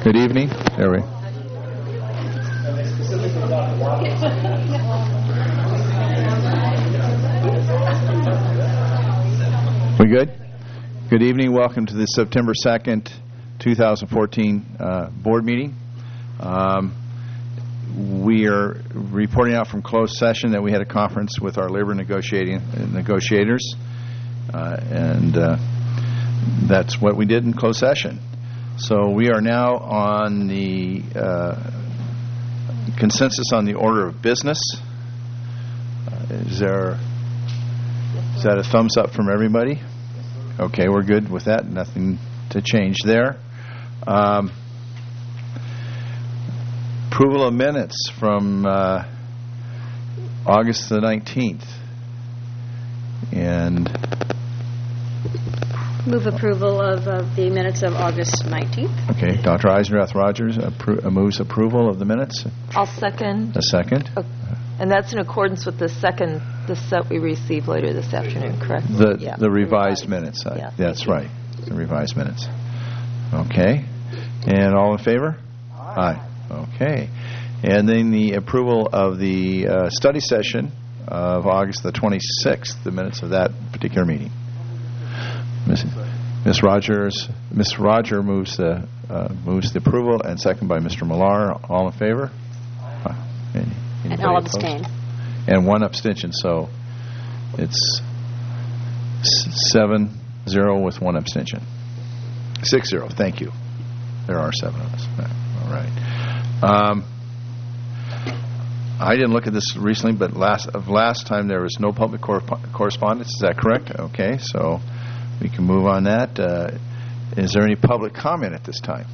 Good evening. There we. We good? Good evening. Welcome to the September 2nd, 2014 board meeting. We are reporting out from closed session that we had a conference with our labor negotiators, and that's what we did in closed session. So we are now on the consensus on the order of business. Is that a thumbs up from everybody? Okay, we're good with that. Nothing to change there. Approval of minutes from August the 19th. And move approval of the minutes of August 19th. Okay, Dr. Eisendrath-Rogers moves approval of the minutes. I'll second. A second. Okay. And that's in accordance with the set we received later this afternoon, correct? The revised minutes. Yeah, that's right. The revised minutes. Okay. And all in favor? Aye. Okay. And then the approval of the study session of August the 26th, the minutes of that particular meeting. Ms. Roger moves the approval, and second by Mr. Millar. All in favor? And I'll abstain. And one abstention, so it's 7-0 with one abstention. 6-0. Thank you. There are 7 of us. All right. I didn't look at this recently, but last time there was no public correspondence. Is that correct? Okay, so we can move on that. Is there any public comment at this time?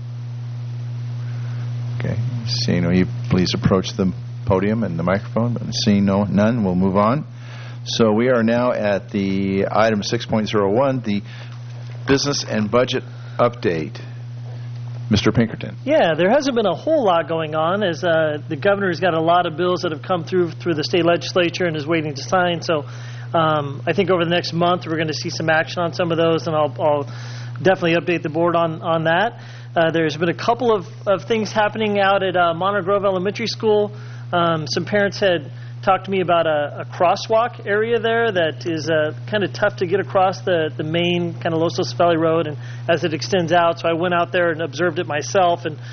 Okay. Seeing no, you please approach the podium and the microphone. But seeing none, we'll move on. So we are now at the item 6.01, the business and budget update. Mr. Pinkerton. Yeah, there hasn't been a whole lot going on, as the governor's got a lot of bills that have come through the state legislature and is waiting to sign. So I think over the next month we're going to see some action on some of those, and I'll definitely update the board on that. There's been a couple of things happening out at Monterey Grove Elementary School. Some parents had talked to me about a crosswalk area there that is kind of tough to get across the main kind of Los Osos Valley Road, and as it extends out. So I went out there and observed it myself, and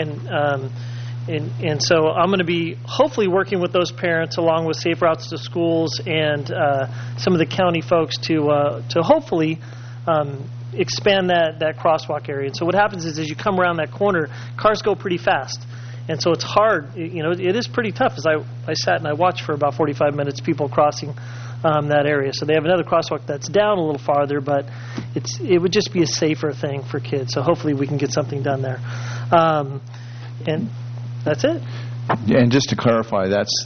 so I'm going to be hopefully working with those parents along with Safe Routes to Schools and some of the county folks to hopefully expand that crosswalk area. And so what happens is as you come around that corner, cars go pretty fast. And so it's hard, it is pretty tough. As I sat and I watched for about 45 minutes people crossing that area. So they have another crosswalk that's down a little farther, but it would just be a safer thing for kids. So hopefully we can get something done there. And that's it. And just to clarify, that's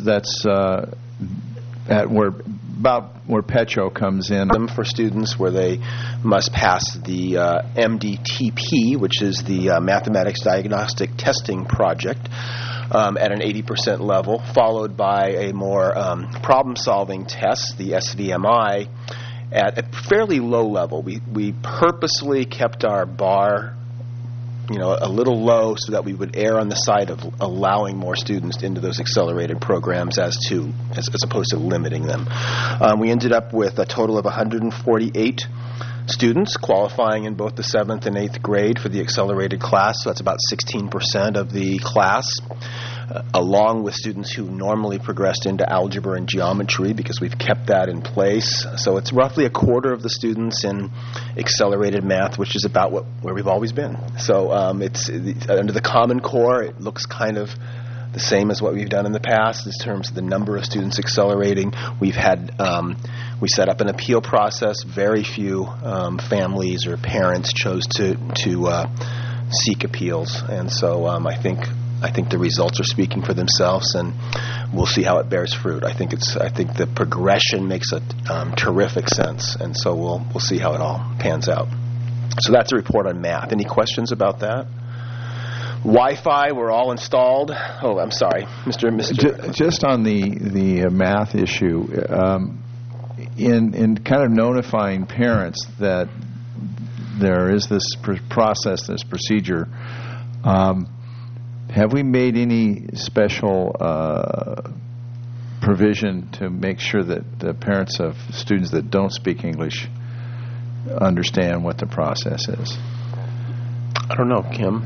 at where Petro comes in. For students where they must pass the MDTP, which is the Mathematics Diagnostic Testing Project, at an 80% level, followed by a more problem-solving test, the SVMI, at a fairly low level. We purposely kept our bar a little low so that we would err on the side of allowing more students into those accelerated programs as opposed to limiting them. We ended up with a total of 148 students qualifying in both the 7th and 8th grade for the accelerated class, so that's about 16% of the class, along with students who normally progressed into algebra and geometry, because we've kept that in place. So it's roughly a quarter of the students in accelerated math, which is about where we've always been. So it's under the Common Core, it looks kind of the same as what we've done in the past in terms of the number of students accelerating. We set up an appeal process. Very few families or parents chose to seek appeals, and so I think the results are speaking for themselves, and we'll see how it bears fruit. I think the progression makes a terrific sense, and so we'll see how it all pans out. So that's a report on math. Any questions about that? Wi-Fi, we're all installed. Oh, I'm sorry, Mr. Just on the math issue, in kind of notifying parents that there is this process, this procedure. Have we made any special provision to make sure that the parents of students that don't speak English understand what the process is? I don't know, Kim.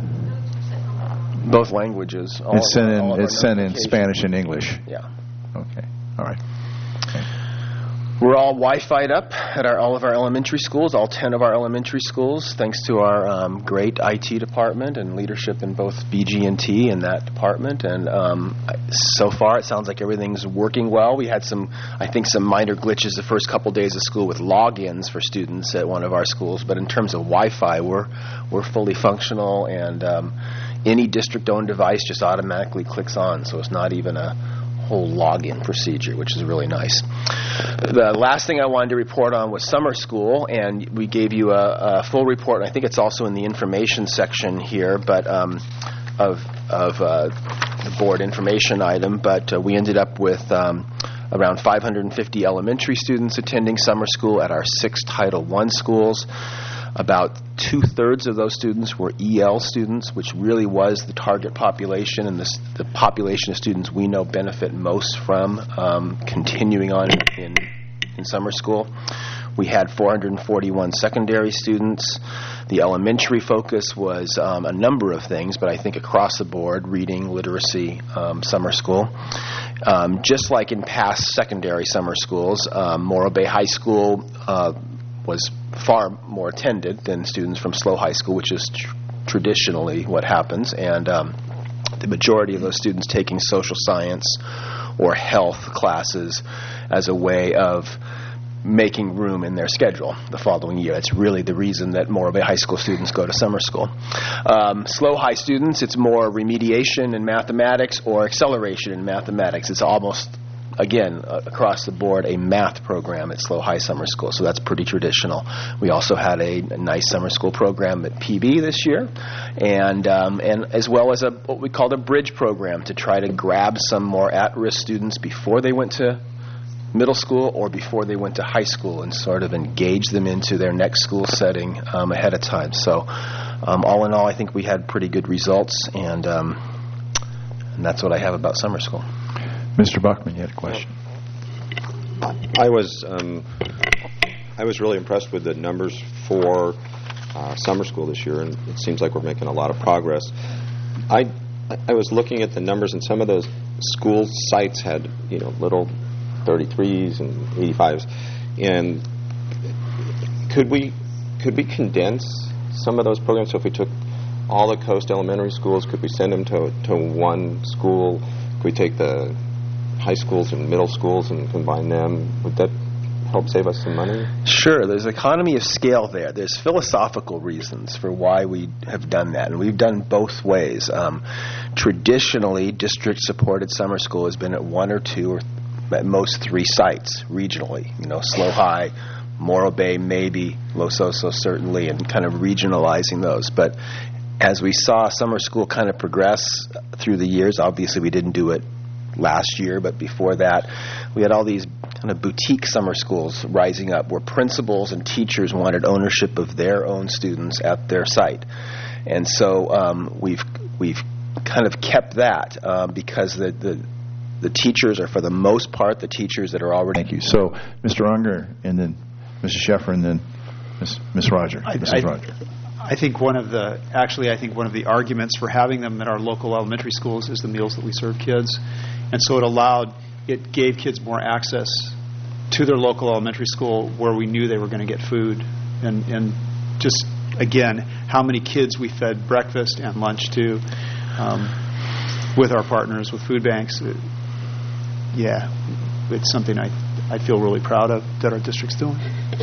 Both languages. It's sent in Spanish and English. Yeah. Okay. All right. Okay. We're all Wi-Fi'd up at all of our elementary schools, all 10 of our elementary schools, thanks to our great IT department and leadership in both BG&T and that department. And so far, it sounds like everything's working well. We had some minor glitches the first couple days of school with logins for students at one of our schools. But in terms of Wi-Fi, we're fully functional, and any district-owned device just automatically clicks on, so it's not even a whole login procedure, which is really nice. The last thing I wanted to report on was summer school, and we gave you a full report. I think it's also in the information section here, but of the board information item. But we ended up with around 550 elementary students attending summer school at our 6 Title I schools. About 2/3 of those students were EL students, which really was the target population and the population of students we know benefit most from continuing on in summer school. We had 441 secondary students. The elementary focus was a number of things, but I think across the board, reading, literacy, summer school. Just like in past secondary summer schools, Morro Bay High School was far more attended than students from SLO High School, which is traditionally what happens, and the majority of those students taking social science or health classes as a way of making room in their schedule the following year. That's really the reason that Morro Bay High School students go to summer school. SLO High students, it's more remediation in mathematics or acceleration in mathematics. It's almost, again, across the board, a math program at SLO High Summer School, so that's pretty traditional. We also had a nice summer school program at PB this year, and as well as what we called a bridge program to try to grab some more at-risk students before they went to middle school or before they went to high school and sort of engage them into their next school setting ahead of time. So all in all, I think we had pretty good results, and that's what I have about summer school. Mr. Buckman, you had a question. I was really impressed with the numbers for summer school this year, and it seems like we're making a lot of progress. I was looking at the numbers, and some of those school sites had little 33s and 85s, and could we condense some of those programs? So if we took all the coast elementary schools, could we send them to one school? Could we take the high schools and middle schools and combine them? Would that help save us some money? Sure. There's economy of scale there. There's philosophical reasons for why we have done that, and we've done both ways. Traditionally, district-supported summer school has been at 1 or 2 or at most 3 sites regionally. SLO High, Morro Bay, maybe, Los Osos certainly, and kind of regionalizing those. But as we saw summer school kind of progress through the years, obviously we didn't do it last year, but before that, we had all these kind of boutique summer schools rising up where principals and teachers wanted ownership of their own students at their site. And so we've kind of kept that because the teachers are, for the most part, the teachers that are already... Thank you. So, Mr. Unger, and then Mrs. Sheffer, and then Ms. Roger. Mrs. Roger. I think one of the arguments for having them at our local elementary schools is the meals that we serve kids. And so it gave kids more access to their local elementary school where we knew they were going to get food. And just, again, how many kids we fed breakfast and lunch to with our partners, with food banks. It's something I feel really proud of that our district's doing.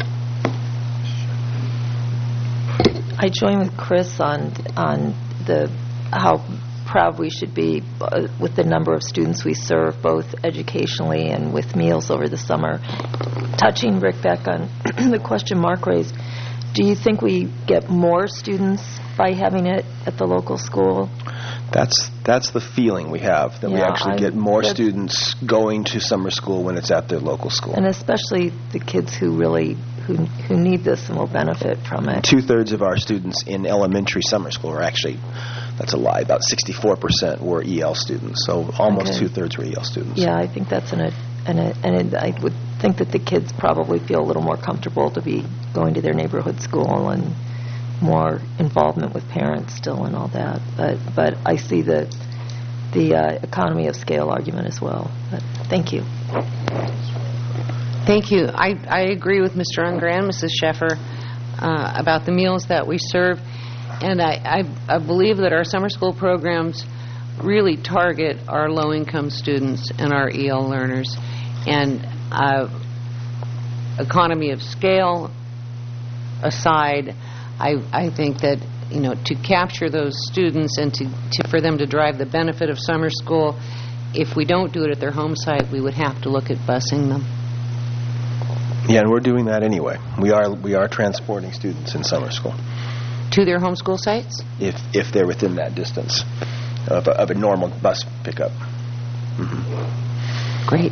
I join with Chris on how proud we should be with the number of students we serve, both educationally and with meals over the summer. Touching Rick back on the question Mark raised, do you think we get more students by having it at the local school? That's the feeling we have, that we actually get more students going to summer school when it's at their local school. And especially the kids who need this and will benefit from it. 2/3 of our students in elementary summer school are actually That's a lie. About 64% were EL students, so almost Okay. two-thirds were EL students. Yeah, I think that's and I would think that the kids probably feel a little more comfortable to be going to their neighborhood school and more involvement with parents still and all that. But I see the economy of scale argument as well. But thank you. Thank you. I agree with Mr. Unger and Mrs. Sheffer about the meals that we serve, and I believe that our summer school programs really target our low-income students and our EL learners. And economy of scale aside, I think that to capture those students and for them to drive the benefit of summer school, if we don't do it at their home site, we would have to look at busing them. Yeah, and we're doing that anyway. We are transporting students in summer school To their homeschool sites? if they're within that distance of a normal bus pickup. Mm-hmm. Great.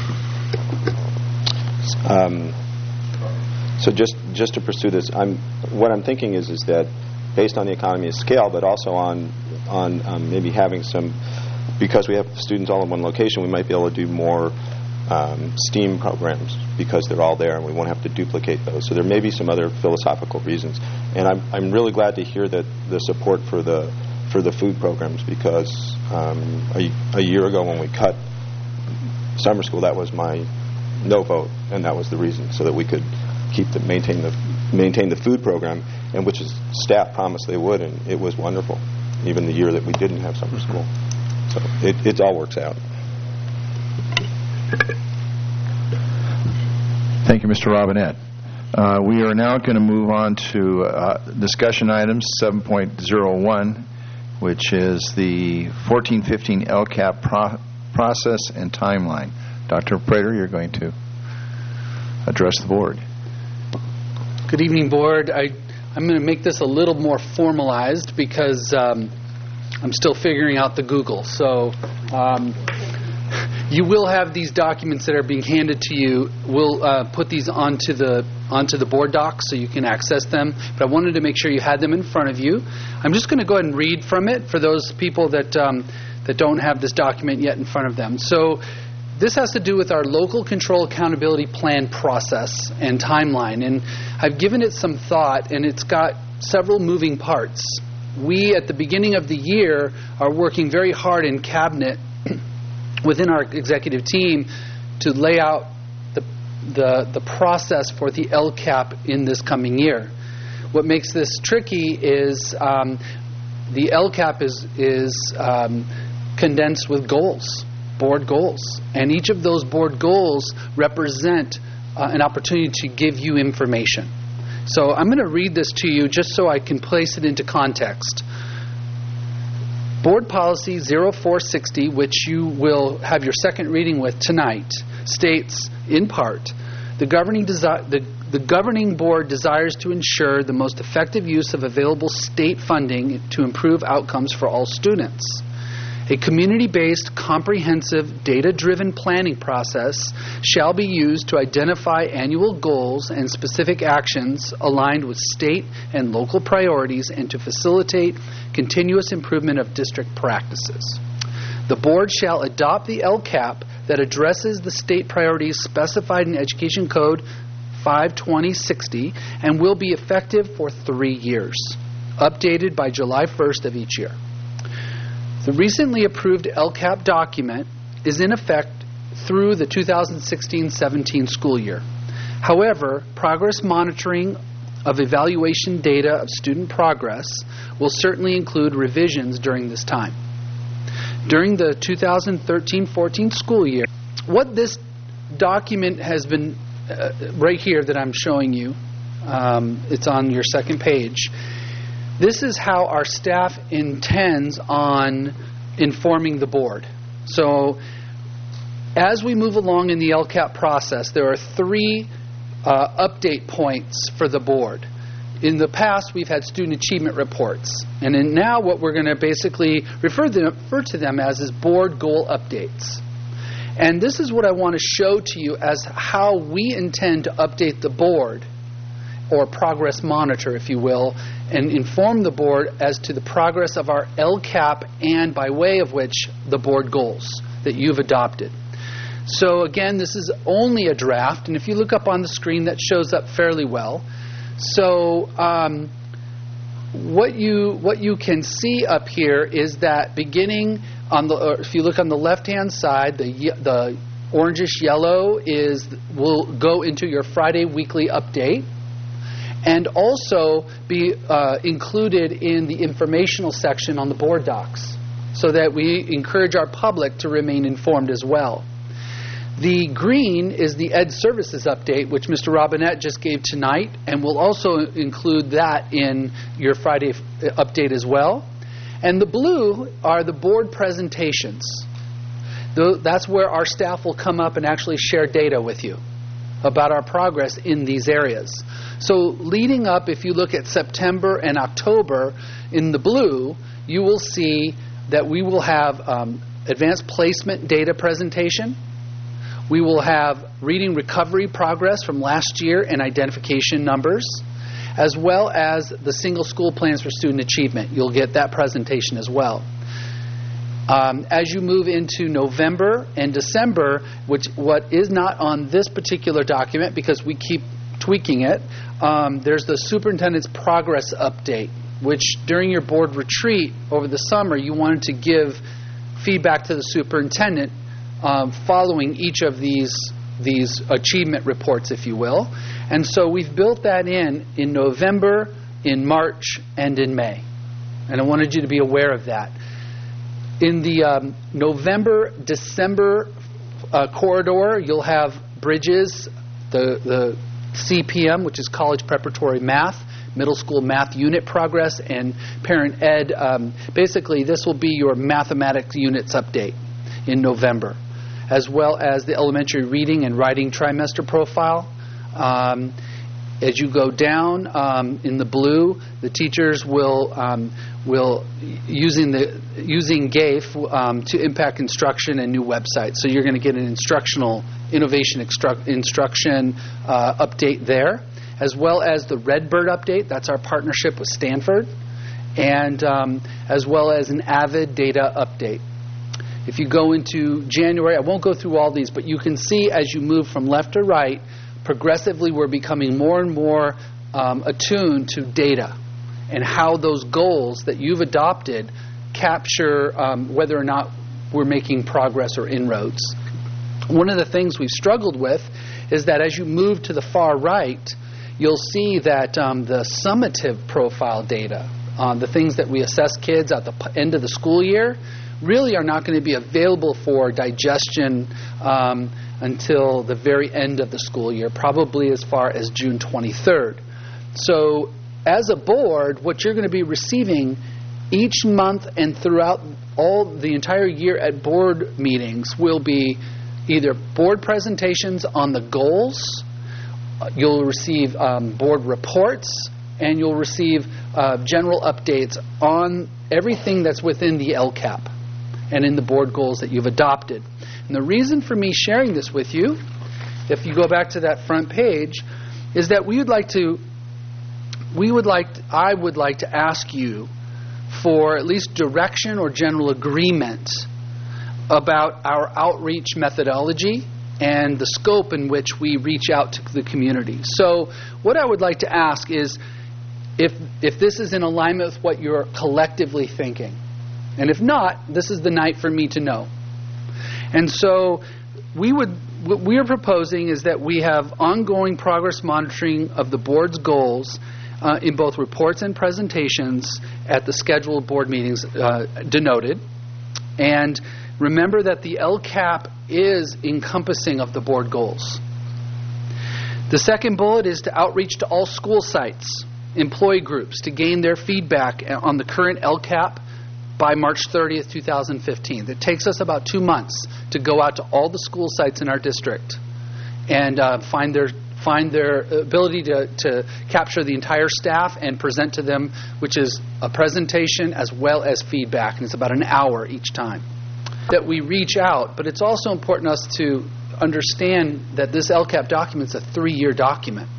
So just to pursue this, what I'm thinking is that based on the economy of scale, but also on maybe having some, because we have students all in one location, we might be able to do more STEAM programs because they're all there and we won't have to duplicate those. So there may be some other philosophical reasons. And I'm really glad to hear that the support for the food programs, because a year ago when we cut summer school, that was my no vote, and that was the reason, so that we could maintain the food program, and which is staff promised they would, and it was wonderful, even the year that we didn't have summer school. So it all works out. Thank you, Mr. Robinette. We are now going to move on to discussion items 7.01, which is the 14-15 LCAP process and timeline. Dr. Prater, you're going to address the board. Good evening, board. I'm going to make this a little more formalized because I'm still figuring out the Google. So you will have these documents that are being handed to you. We'll put these onto the board docs so you can access them. But I wanted to make sure you had them in front of you. I'm just going to go ahead and read from it for those people that don't have this document yet in front of them. So this has to do with our local control accountability plan process and timeline. And I've given it some thought, and it's got several moving parts. We, at the beginning of the year, are working very hard in Cabinet within our executive team to lay out the process for the LCAP in this coming year. What makes this tricky is the LCAP is condensed with goals. Board goals. And each of those board goals represent an opportunity to give you information. So I'm going to read this to you just so I can place it into context. Board Policy 0460, which you will have your second reading with tonight, states, in part, the governing board desires to ensure the most effective use of available state funding to improve outcomes for all students. A community-based, comprehensive, data-driven planning process shall be used to identify annual goals and specific actions aligned with state and local priorities and to facilitate continuous improvement of district practices. The board shall adopt the LCAP that addresses the state priorities specified in Education Code 52060 and will be effective for 3 years, updated by July 1st of each year. The recently approved LCAP document is in effect through the 2016-17 school year. However, progress monitoring of evaluation data of student progress will certainly include revisions during this time. During the 2013-14 school year, what this document has been, right here that I'm showing you, it's on your second page. This is how our staff intends on informing the board. So as we move along in the LCAP process, there are 3 update points for the board. In the past, we've had student achievement reports. And now what we're going to basically refer to them as is board goal updates. And this is what I want to show to you as how we intend to update the board or progress monitor, if you will, and inform the board as to the progress of our LCAP and by way of which the board goals that you've adopted. So again, this is only a draft, and if you look up on the screen, that shows up fairly well. So what you can see up here is that beginning on the, or if you look on the left-hand side, the orangish yellow will go into your Friday weekly update, and also be included in the informational section on the board docs, so that we encourage our public to remain informed as well. The green is the Ed Services update, which Mr. Robinette just gave tonight, and we'll also include that in your Friday update as well. And the blue are the board presentations. That's where our staff will come up and actually share data with you about our progress in these areas. So leading up, if you look at September and October in the blue, you will see that we will have advanced placement data presentation. We will have reading recovery progress from last year and identification numbers, as well as the single school plans for student achievement. You'll get that presentation as well. As you move into November and December, what is not on this particular document because we keep tweaking it, there's the superintendent's progress update, which during your board retreat over the summer, you wanted to give feedback to the superintendent following each of these achievement reports, if you will. And so we've built that in November, in March, and in May. And I wanted you to be aware of that. In the November-December corridor, you'll have Bridges, the CPM, which is College Preparatory Math, middle school math unit progress, and Parent Ed. Basically, this will be your mathematics units update in November, as well as the elementary reading and writing trimester profile. As you go down in the blue, the teachers will using GAIF to impact instruction and new websites. So you're going to get an instructional innovation instruction update there, as well as the Redbird update. That's our partnership with Stanford, and as well as an AVID data update. If you go into January, I won't go through all these, but you can see as you move from left to right, progressively we're becoming more and more attuned to data and how those goals that you've adopted capture whether or not we're making progress or inroads. One of the things we've struggled with is that as you move to the far right, you'll see that the summative profile data, the things that we assess kids at the end of the school year, really are not going to be available for digestion until the very end of the school year, probably as far as June 23rd. So as a board, what you're going to be receiving each month and throughout the entire year at board meetings will be either board presentations on the goals, you'll receive board reports, and you'll receive general updates on everything that's within the LCAP and in the board goals that you've adopted. And the reason for me sharing this with you, if you go back to that front page, is that I would like to ask you for at least direction or general agreement about our outreach methodology and the scope in which we reach out to the community. So what I would like to ask is if this is in alignment with what you're collectively thinking. And if not, this is the night for me to know. And so what we are proposing is that we have ongoing progress monitoring of the board's goals in both reports and presentations at the scheduled board meetings denoted. And remember that the LCAP is encompassing of the board goals. The second bullet is to outreach to all school sites, employee groups, to gain their feedback on the current LCAP by March 30th, 2015. It takes us about 2 months to go out to all the school sites in our district and find their ability to capture the entire staff and present to them, which is a presentation as well as feedback, and it's about an hour each time that we reach out. But it's also important to us to understand that this LCAP document is a 3-year document.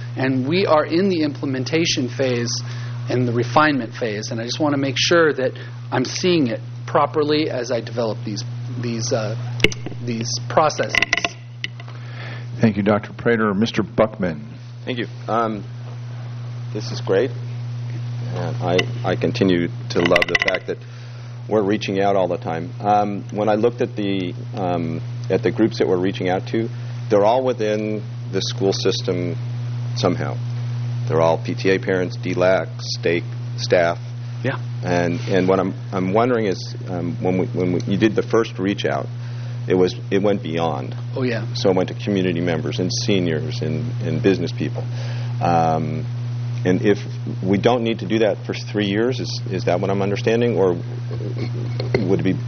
And we are in the implementation phase and the refinement phase, and I just want to make sure that I'm seeing it properly as I develop these processes. Thank you, Dr. Prater. Mr. Buckman. Thank you. This is great. And I continue to love the fact that we're reaching out all the time. When I looked at the groups that we're reaching out to, they're all within the school system somehow. They're all PTA parents, DLAC, state staff. Yeah. And what I'm wondering is when you did the first reach out, it went beyond. Oh yeah. So it went to community members and seniors and business people. And if we don't need to do that for 3 years, is that what I'm understanding, or would it be?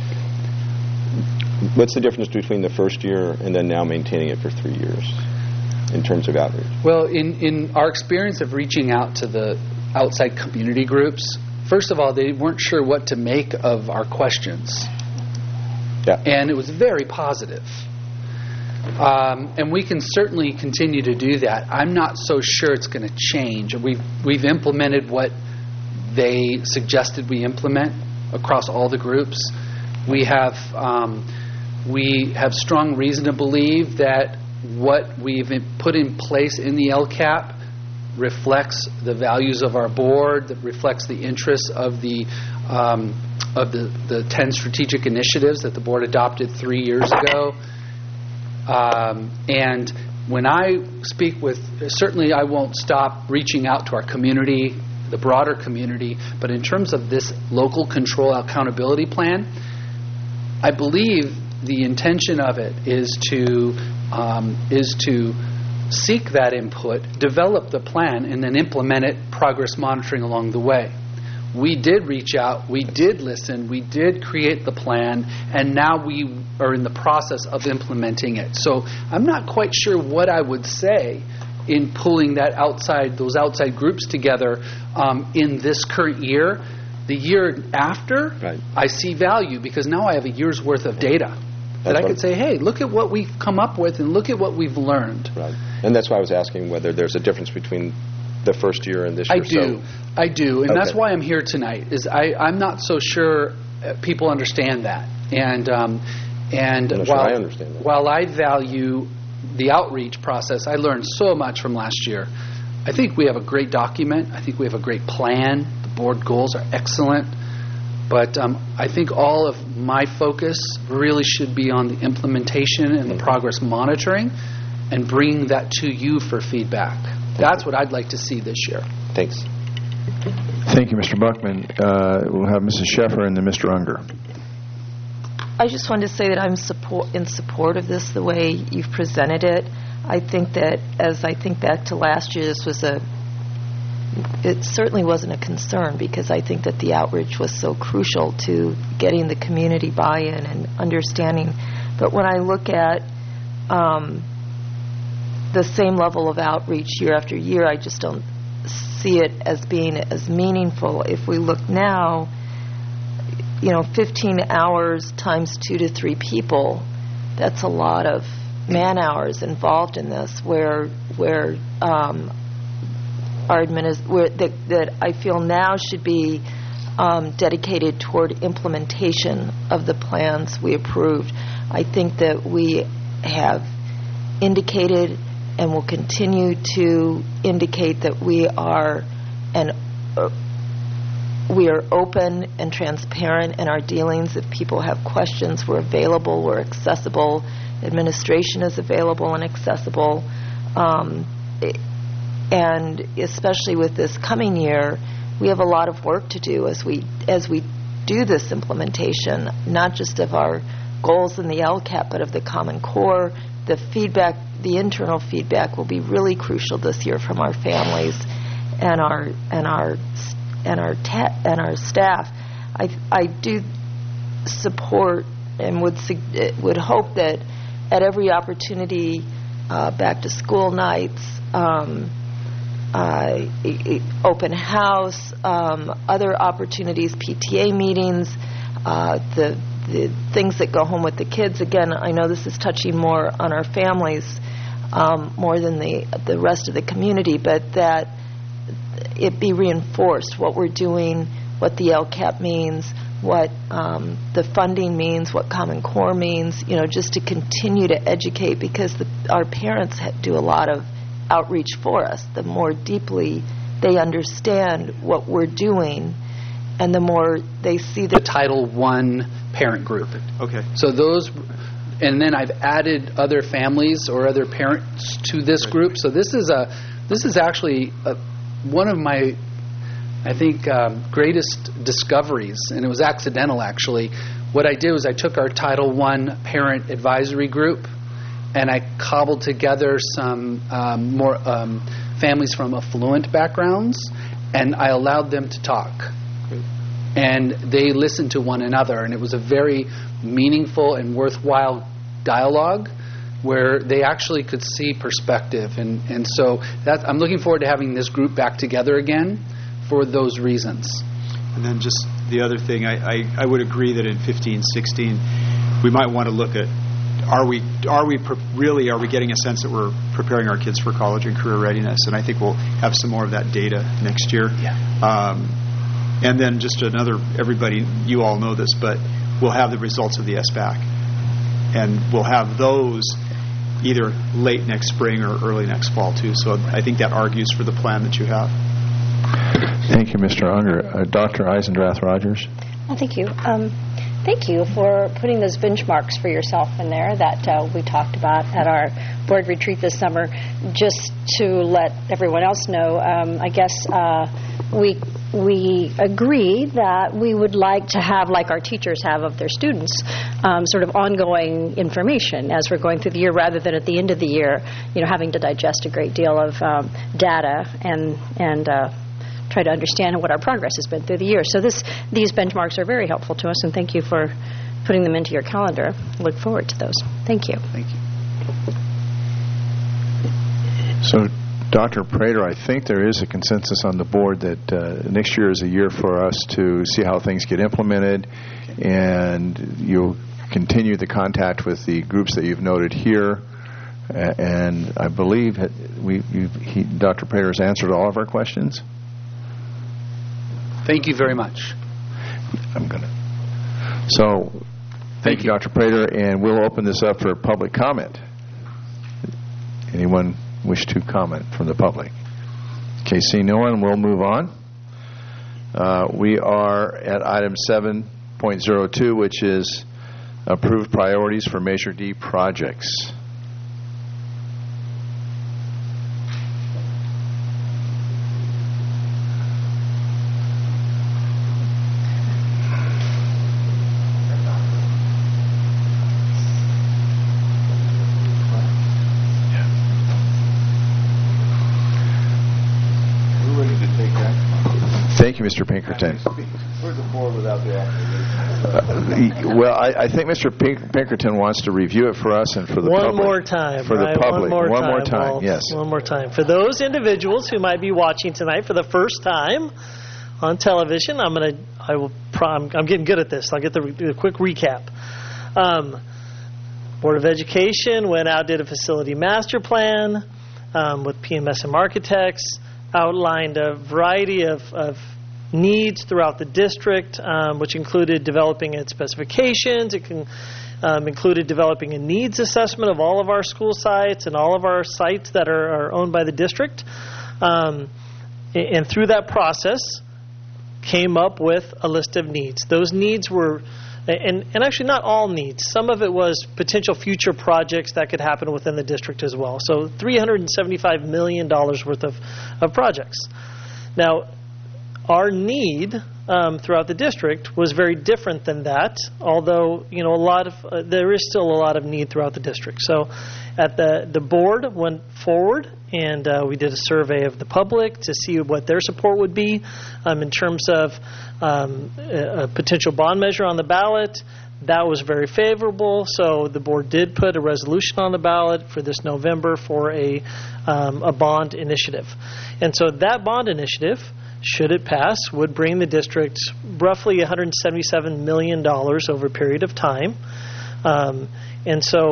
What's the difference between the first year and then now maintaining it for 3 years in terms of outreach? Well, in our experience of reaching out to the outside community groups, first of all, they weren't sure what to make of our questions. Yeah. And it was very positive. And we can certainly continue to do that. I'm not so sure it's going to change. We've implemented what they suggested we implement across all the groups. We have strong reason to believe that what we've put in place in the LCAP reflects the values of our board, that reflects the interests of the 10 strategic initiatives that the board adopted 3 years ago. And when I speak with, certainly I won't stop reaching out to our community, the broader community, but in terms of this local control accountability plan, I believe the intention of it is to seek that input, develop the plan, and then implement it, progress monitoring along the way. We did reach out, we did listen, we did create the plan, and now we are in the process of implementing it. So I'm not quite sure what I would say in pulling those outside groups together in this current year. The year after, right, I see value because now I have a year's worth of data that I could say, hey, look at what we've come up with and look at what we've learned. Right. And that's why I was asking whether there's a difference between the first year and this year. I do, and okay, that's why I'm here tonight. I'm not so sure people understand that, and I understand that. While I value the outreach process, I learned so much from last year. I think we have a great document. I think we have a great plan. The board goals are excellent, but I think all of my focus really should be on the implementation and the progress monitoring, and bringing that to you for feedback. That's what I'd like to see this year. Thanks. Thank you, Mr. Buckman. We'll have Mrs. Sheffer and then Mr. Unger. I just wanted to say that I'm in support of this the way you've presented it. I think that as I think back to last year, it certainly wasn't a concern because I think that the outreach was so crucial to getting the community buy-in and understanding. But when I look at the same level of outreach year after year, I just don't see it as being as meaningful. If we look now, 15 hours times 2 to 3 people, that's a lot of man-hours involved in this, where our that I feel now should be dedicated toward implementation of the plans we approved. I think that we have indicated and will continue to indicate that we are open and transparent in our dealings. If people have questions, we're available, we're accessible. Administration is available and accessible. And especially with this coming year, we have a lot of work to do as we do this implementation, not just of our goals in the LCAP, but of the Common Core. The feedback, the internal feedback, will be really crucial this year from our families and our staff. I do support and would hope that at every opportunity, back to school nights, open house, other opportunities, PTA meetings, the things that go home with the kids. Again, I know this is touching more on our families, more than the rest of the community, but that it be reinforced what we're doing, what the LCAP means, what the funding means, what Common Core means, just to continue to educate, because our parents do a lot of outreach for us. The more deeply they understand what we're doing, and the more they see the Title I parent group. Okay. So those, and then I've added other families or other parents to this group. So this is actually one of my, I think, greatest discoveries, and it was accidental actually. What I did was I took our Title I parent advisory group, and I cobbled together some more families from affluent backgrounds, and I allowed them to talk. And they listened to one another, and it was a very meaningful and worthwhile dialogue where they actually could see perspective. And so I'm looking forward to having this group back together again for those reasons. And then just the other thing, I would agree that in 15, 16, we might want to look at, are we getting a sense that we're preparing our kids for college and career readiness? And I think we'll have some more of that data next year. Yeah. And then just another, everybody, you all know this, but we'll have the results of the SBAC. And we'll have those either late next spring or early next fall, too. So I think that argues for the plan that you have. Thank you, Mr. Unger. Dr. Eisendrath-Rogers. Well, thank you. Thank you for putting those benchmarks for yourself in there that we talked about at our board retreat this summer. Just to let everyone else know, I guess we agree that we would like to have, like our teachers have of their students, sort of ongoing information as we're going through the year, rather than at the end of the year, having to digest a great deal of data and try to understand what our progress has been through the year. So these benchmarks are very helpful to us, and thank you for putting them into your calendar. Look forward to those. Thank you. Thank you. So, Dr. Prater, I think there is a consensus on the board that next year is a year for us to see how things get implemented, and you'll continue the contact with the groups that you've noted here. And I believe Dr. Prater has answered all of our questions. Thank you very much. So, thank you, Dr. Prater, and we'll open this up for public comment. Anyone wish to comment from the public? Okay, seeing no one, we'll move on. We are at item 7.02, which is approved priorities for Measure D projects. Thank you, Mr. Pinkerton. Where's the board without the Well, I think Mr. Pinkerton wants to review it for us and for the public. One more time. For the public. One more time, Walt. Yes. One more time. For those individuals who might be watching tonight for the first time on television, I'm getting good at this. I'll get the quick recap. Board of Education went out, did a facility master plan with PMSM architects, outlined a variety of needs throughout the district, which included developing its specifications. It included developing a needs assessment of all of our school sites and all of our sites that are owned by the district. And through that process, came up with a list of needs. Those needs were, and actually not all needs. Some of it was potential future projects that could happen within the district as well. So $375 million worth of projects. Now, our need throughout the district was very different than that, although there is still a lot of need throughout the district. So at the board went forward, and we did a survey of the public to see what their support would be in terms of a potential bond measure on the ballot. That was very favorable, so the board did put a resolution on the ballot for this November for a bond initiative. And so that bond initiative, should it pass, would bring the district roughly $177 million over a period of time. And so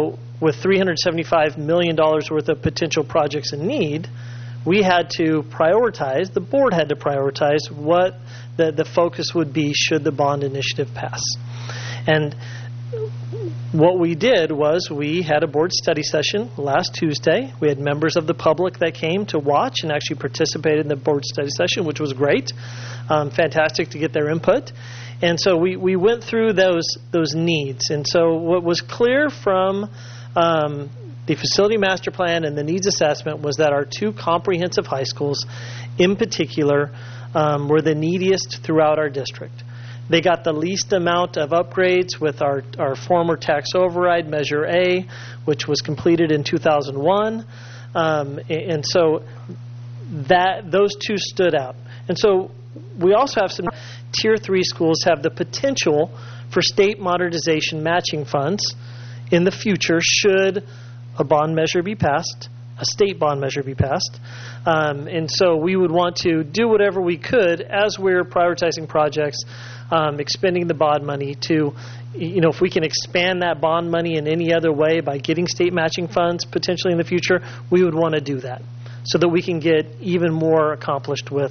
with $375 million worth of potential projects in need, we had to prioritize, the board had to prioritize what the focus would be should the bond initiative pass. And what we did was we had a board study session last Tuesday. We had members of the public that came to watch and actually participated in the board study session, which was great. Fantastic to get their input. And so we went through those needs. And so what was clear from the facility master plan and the needs assessment was that our two comprehensive high schools in particular were the neediest throughout our district. They got the least amount of upgrades with our former tax override, Measure A, which was completed in 2001. And so those two stood out. And so we also have some Tier 3 schools have the potential for state modernization matching funds in the future should a bond measure be passed, a state bond measure be passed. And so we would want to do whatever we could as we're prioritizing projects, expending the bond money to, if we can expand that bond money in any other way by getting state matching funds potentially in the future, we would want to do that so that we can get even more accomplished with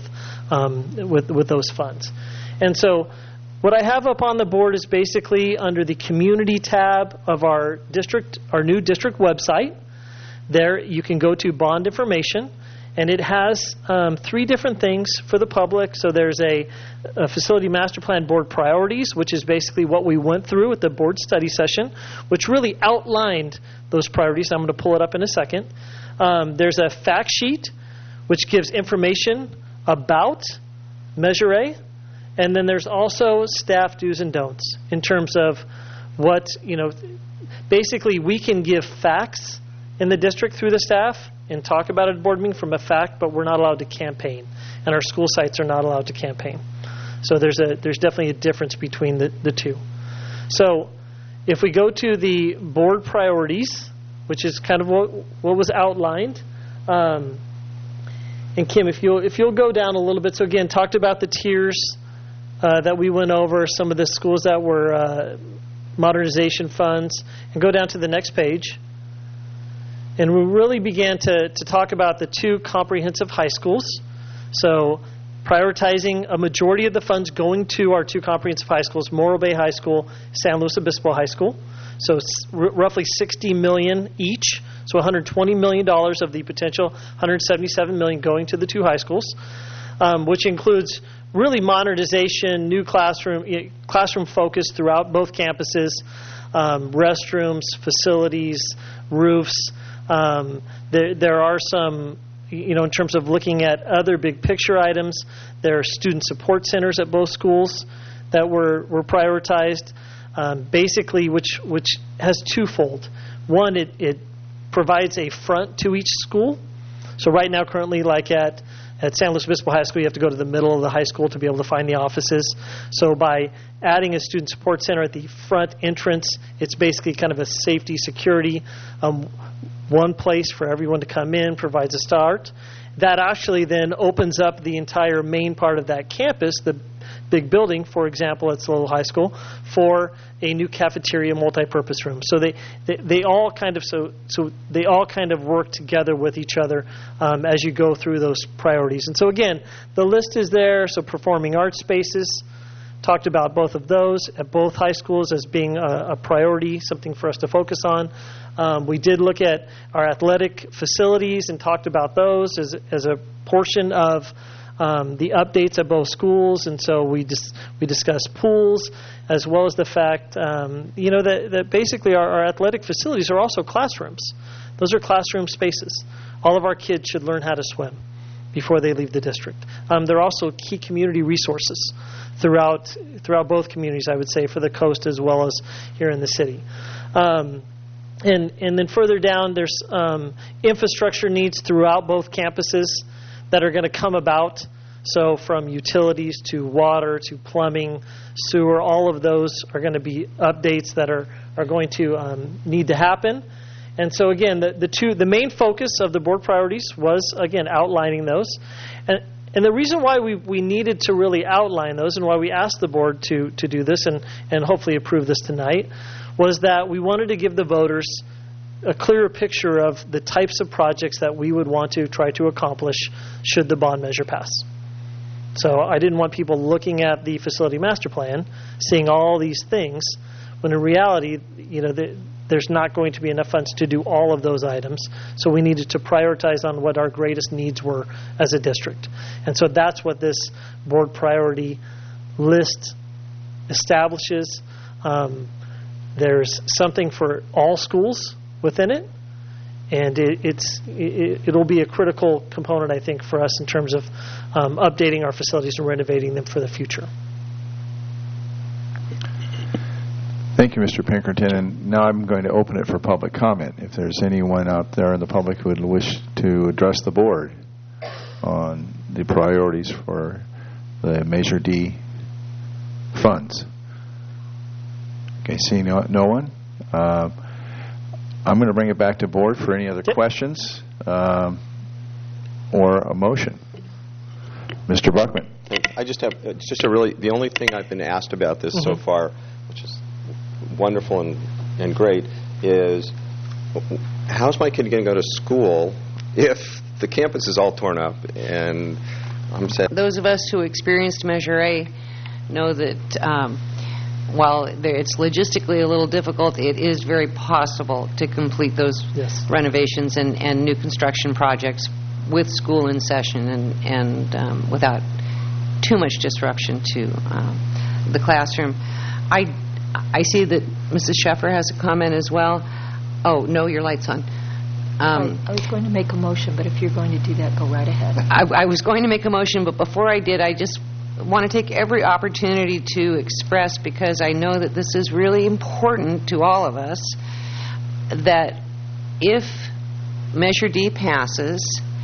those funds. And so what I have up on the board is basically under the community tab of our new district website. There you can go to bond information, and it has three different things for the public. So there's a facility master plan board priorities, which is basically what we went through at the board study session, which really outlined those priorities. I'm going to pull it up in a second. There's a fact sheet, which gives information about Measure A. And then there's also staff do's and don'ts in terms of what, basically we can give facts in the district through the staff and talk about it at board meeting from a fact, but we're not allowed to campaign. And our school sites are not allowed to campaign. So there's definitely a difference between the two. So if we go to the board priorities, which is kind of what was outlined, and Kim, if you'll go down a little bit. So again, talked about the tiers that we went over, some of the schools that were modernization funds, and go down to the next page. And we really began to talk about the two comprehensive high schools. So prioritizing a majority of the funds going to our two comprehensive high schools, Morro Bay High School, San Luis Obispo High School. So roughly $60 million each. So $120 million of the potential $177 million going to the two high schools, which includes really modernization, new classroom focus throughout both campuses, restrooms, facilities, roofs. There are some, in terms of looking at other big picture items, there are student support centers at both schools that were prioritized, basically which has twofold. One, it provides a front to each school. So right now, currently, like at San Luis Obispo High School, you have to go to the middle of the high school to be able to find the offices. So by adding a student support center at the front entrance, it's basically kind of a safety, security, one place for everyone to come in, provides a start. That actually then opens up the entire main part of that campus, the big building, for example, at Sololo High School, for a new cafeteria, multi-purpose room. So they all kind of work together with each other as you go through those priorities. And so again, the list is there. So performing arts spaces, talked about both of those at both high schools as being a priority, something for us to focus on. We did look at our athletic facilities and talked about those as a portion of the updates at both schools, and so we discussed pools as well as the fact that basically our athletic facilities are also classrooms. Those are classroom spaces. All of our kids should learn how to swim before they leave the district. They're also key community resources throughout both communities, I would say, for the coast as well as here in the city. And then further down, there's infrastructure needs throughout both campuses that are going to come about. So from utilities to water to plumbing, sewer, all of those are going to be updates that are going to need to happen. And so again, the main focus of the board priorities was, again, outlining those. And the reason why we needed to really outline those and why we asked the board to do this and hopefully approve this tonight was that we wanted to give the voters a clearer picture of the types of projects that we would want to try to accomplish should the bond measure pass. So I didn't want people looking at the facility master plan, seeing all these things, when in reality, there's not going to be enough funds to do all of those items. So we needed to prioritize on what our greatest needs were as a district. And so that's what this board priority list establishes. There's something for all schools within it, and it'll be a critical component, I think, for us in terms of updating our facilities and renovating them for the future. Thank you, Mr. Pinkerton. And now I'm going to open it for public comment. If there's anyone out there in the public who would wish to address the board on the priorities for the Measure D funds. Okay, seeing no one. I'm going to bring it back to board for any other questions or a motion. Mr. Buckman. I just have the only thing I've been asked about this so far, which is wonderful and great, is how's my kid going to go to school if the campus is all torn up? And I'm saying those of us who experienced Measure A know that while it's logistically a little difficult, it is very possible to complete those renovations and new construction projects with school in session and without too much disruption to the classroom. I see that Mrs. Sheffer has a comment as well. Oh, no, your light's on. I was going to make a motion, but if you're going to do that, go right ahead. I was going to make a motion, but before I did, I just want to take every opportunity to express, because I know that this is really important to all of us, that if Measure D passes,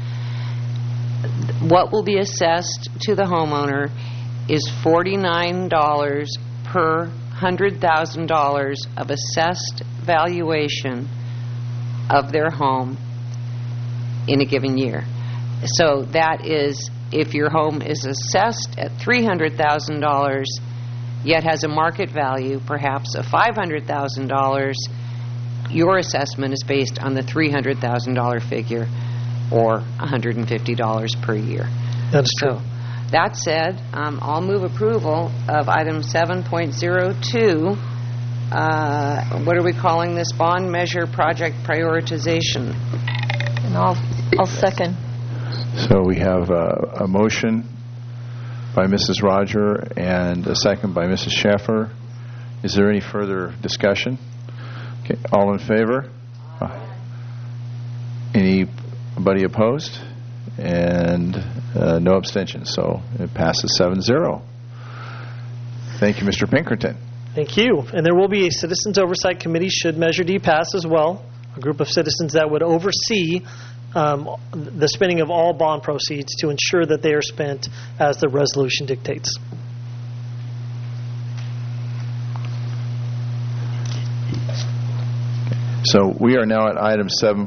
what will be assessed to the homeowner is $49 per $100,000 of assessed valuation of their home in a given year. So that is, if your home is assessed at $300,000, yet has a market value perhaps of $500,000, your assessment is based on the $300,000 figure, or $150 per year. That's true. That said, I'll move approval of item 7.02. What are we calling this? Bond measure project prioritization. And I'll second. So we have a motion by Mrs. Roger and a second by Mrs. Sheffer. Is there any further discussion? Okay, all in favor? Anybody opposed? And no abstentions. So it passes 7-0. Thank you, Mr. Pinkerton. Thank you. And there will be a Citizens Oversight Committee should Measure D pass as well, a group of citizens that would oversee the spending of all bond proceeds to ensure that they are spent as the resolution dictates. So we are now at item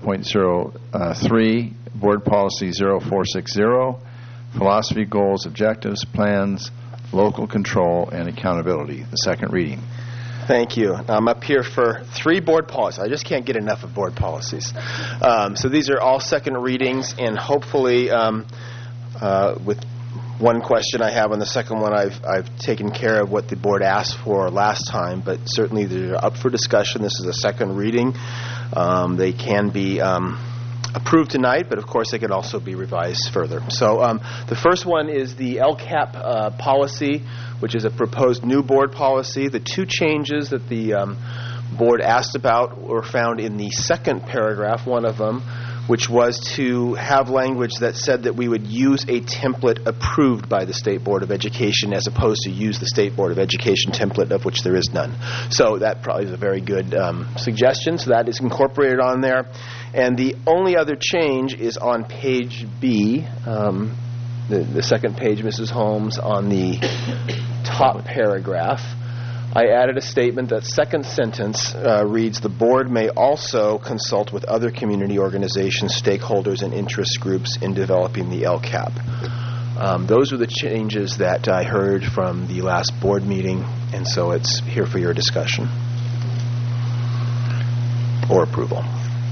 7.03, Board Policy 0460, Philosophy, Goals, Objectives, Plans, Local Control, and Accountability, the second reading. Thank you. I'm up here for 3 board policies. I just can't get enough of board policies. So these are all second readings, and hopefully with one question I have on the second one, I've taken care of what the board asked for last time, but certainly they're up for discussion. This is a second reading. They can be approved tonight, but of course they can also be revised further. So the first one is the LCAP policy, which is a proposed new board policy. The 2 changes that the board asked about were found in the second paragraph, one of them, which was to have language that said that we would use a template approved by the State Board of Education as opposed to use the State Board of Education template, of which there is none. So that probably is a very good suggestion. So that is incorporated on there. And the only other change is on page B, the second page, Mrs. Holmes, on the top paragraph. I added a statement that second sentence reads, the board may also consult with other community organizations, stakeholders, and interest groups in developing the LCAP. Those are the changes that I heard from the last board meeting, and so it's here for your discussion or approval.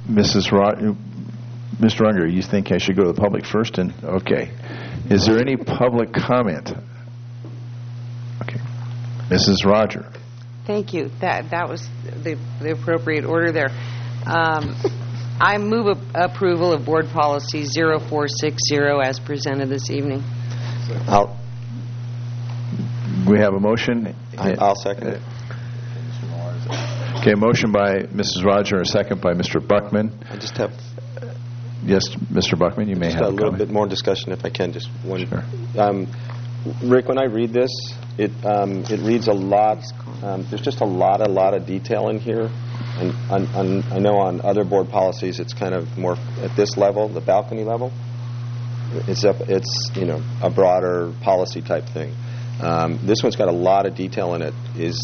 Mr. Unger, you think I should go to the public first? And okay. Is there any public comment? Okay. Mrs. Roger. Thank you. That was the appropriate order there. I move approval of Board Policy 0460 as presented this evening. We have a motion. I'll second it. Okay, motion by Mrs. Roger, a second by Mr. Buckman. I just have Yes, Mr. Buckman, you may have a little bit more discussion if I can. Just one. Sure. Rick, when I read this, it reads a lot. There's just a lot of detail in here, and I know on other board policies it's kind of more at this level, the balcony level. It's a broader policy type thing. This one's got a lot of detail in it. Is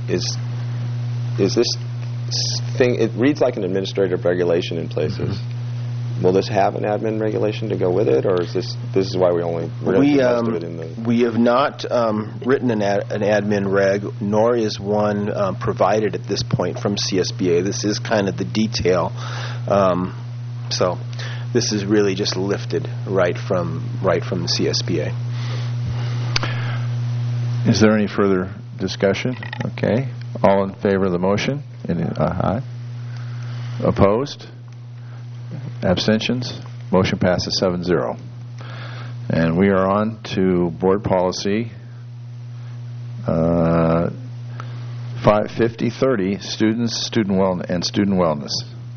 this thing? It reads like an administrative regulation in places. Mm-hmm. Will this have an admin regulation to go with it, or is this is why we only read most of it in the... We have not written an admin reg, nor is one provided at this point from CSBA. This is kind of the detail. So this is really just lifted right from the CSBA. Is there any further discussion? Okay. All in favor of the motion? Aye. Opposed? Abstentions? Motion passes 7-0. And we are on to Board Policy 5030, Students, Student Wellness.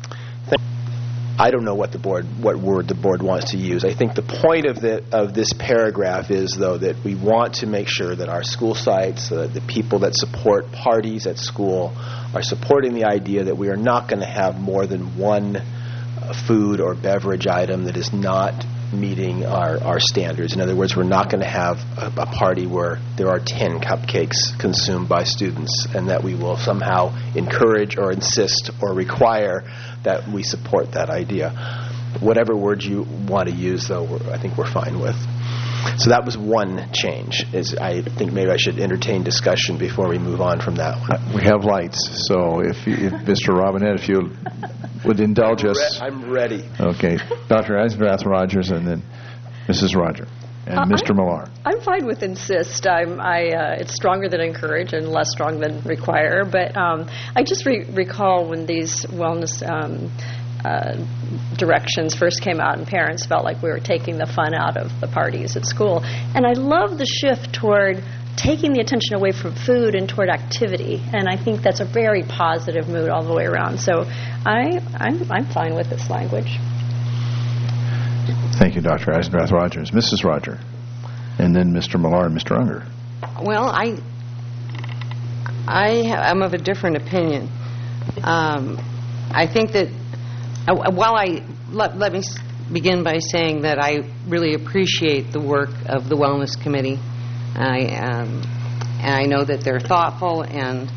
I don't know what word the board wants to use. I think the point of this paragraph is, though, that we want to make sure that our school sites, the people that support parties at school, are supporting the idea that we are not going to have more than one food or beverage item that is not meeting our standards. In other words, we're not going to have a party where there are 10 cupcakes consumed by students, and that we will somehow encourage or insist or require that we support that idea. Whatever word you want to use, though, I think we're fine with. So that was one change. I think maybe I should entertain discussion before we move on from that one. We have lights, so if Mr. Robinette, if you would indulge us. I'm ready. Okay. Dr. Eisendrath Rogers, and then Mrs. Roger. And Mr. Millar. I'm fine with insist. It's stronger than encourage and less strong than require. But I just recall when these wellness directions first came out, and parents felt like we were taking the fun out of the parties at school. And I love the shift toward taking the attention away from food and toward activity. And I think that's a very positive mood all the way around. So I'm fine with this language. Thank you, Dr. Eisendrath Rogers. Mrs. Roger. And then Mr. Millar and Mr. Unger. Well, I'm of a different opinion. I think that let me begin by saying that I really appreciate the work of the Wellness Committee. And I know that they're thoughtful, and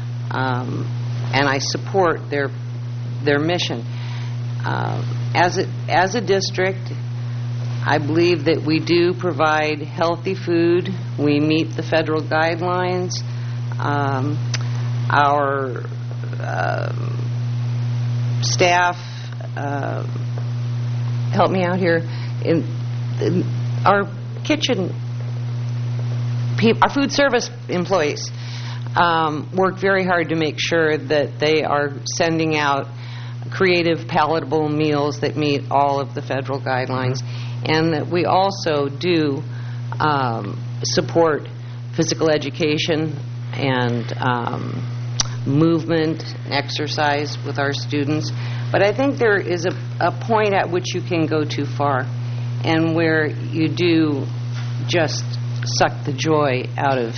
I support their mission. As a district, I believe that we do provide healthy food. We meet the federal guidelines. Our staff, help me out here, our kitchen, our food service employees work very hard to make sure that they are sending out creative, palatable meals that meet all of the federal guidelines, and that we also do support physical education and movement, exercise with our students. But I think there is a point at which you can go too far, and where you do just suck the joy out of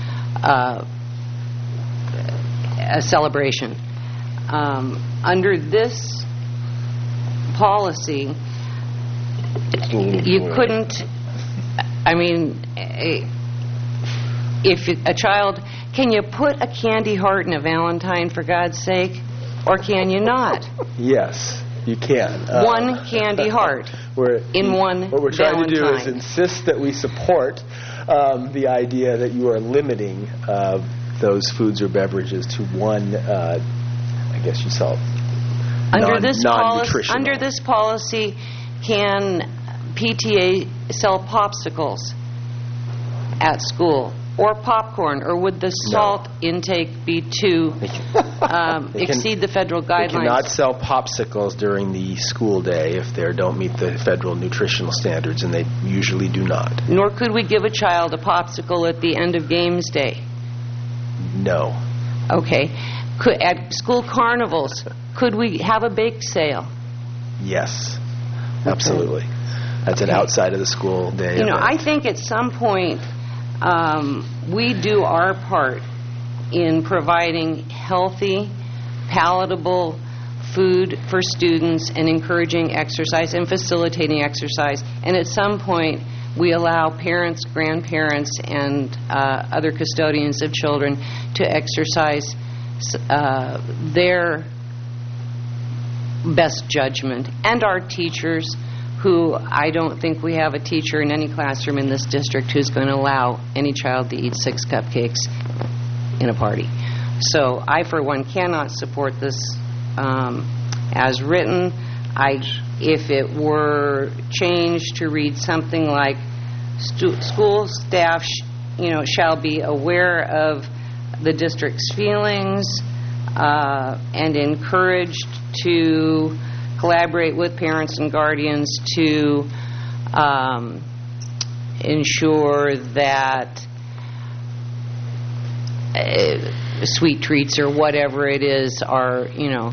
a celebration. Under this policy, you couldn't, if a child, can you put a candy heart in a Valentine, for God's sake, or can you not? Yes, you can. One candy heart in one What we're trying Valentine. to do is insist that we support the idea that you are limiting those foods or beverages to one, I guess you saw Under this non-nutritional. policy, can PTA sell popsicles at school or popcorn, or would the salt intake be to exceed the federal guidelines? They cannot sell popsicles during the school day if they don't meet the federal nutritional standards, and they usually do not. Nor could we give a child a popsicle at the end of games day? No. Okay. At school carnivals, could we have a bake sale? Yes. Absolutely. That's an outside of the school day. You know, I think at some point we do our part in providing healthy, palatable food for students and encouraging exercise and facilitating exercise. And at some point, we allow parents, grandparents, and other custodians of children to exercise their best judgment, and our teachers, who I don't think we have a teacher in any classroom in this district who's going to allow any child to eat 6 cupcakes in a party. So I, for one, cannot support this as written. If it were changed to read something like school staff shall be aware of the district's feelings and encouraged to collaborate with parents and guardians to ensure that sweet treats or whatever it is are,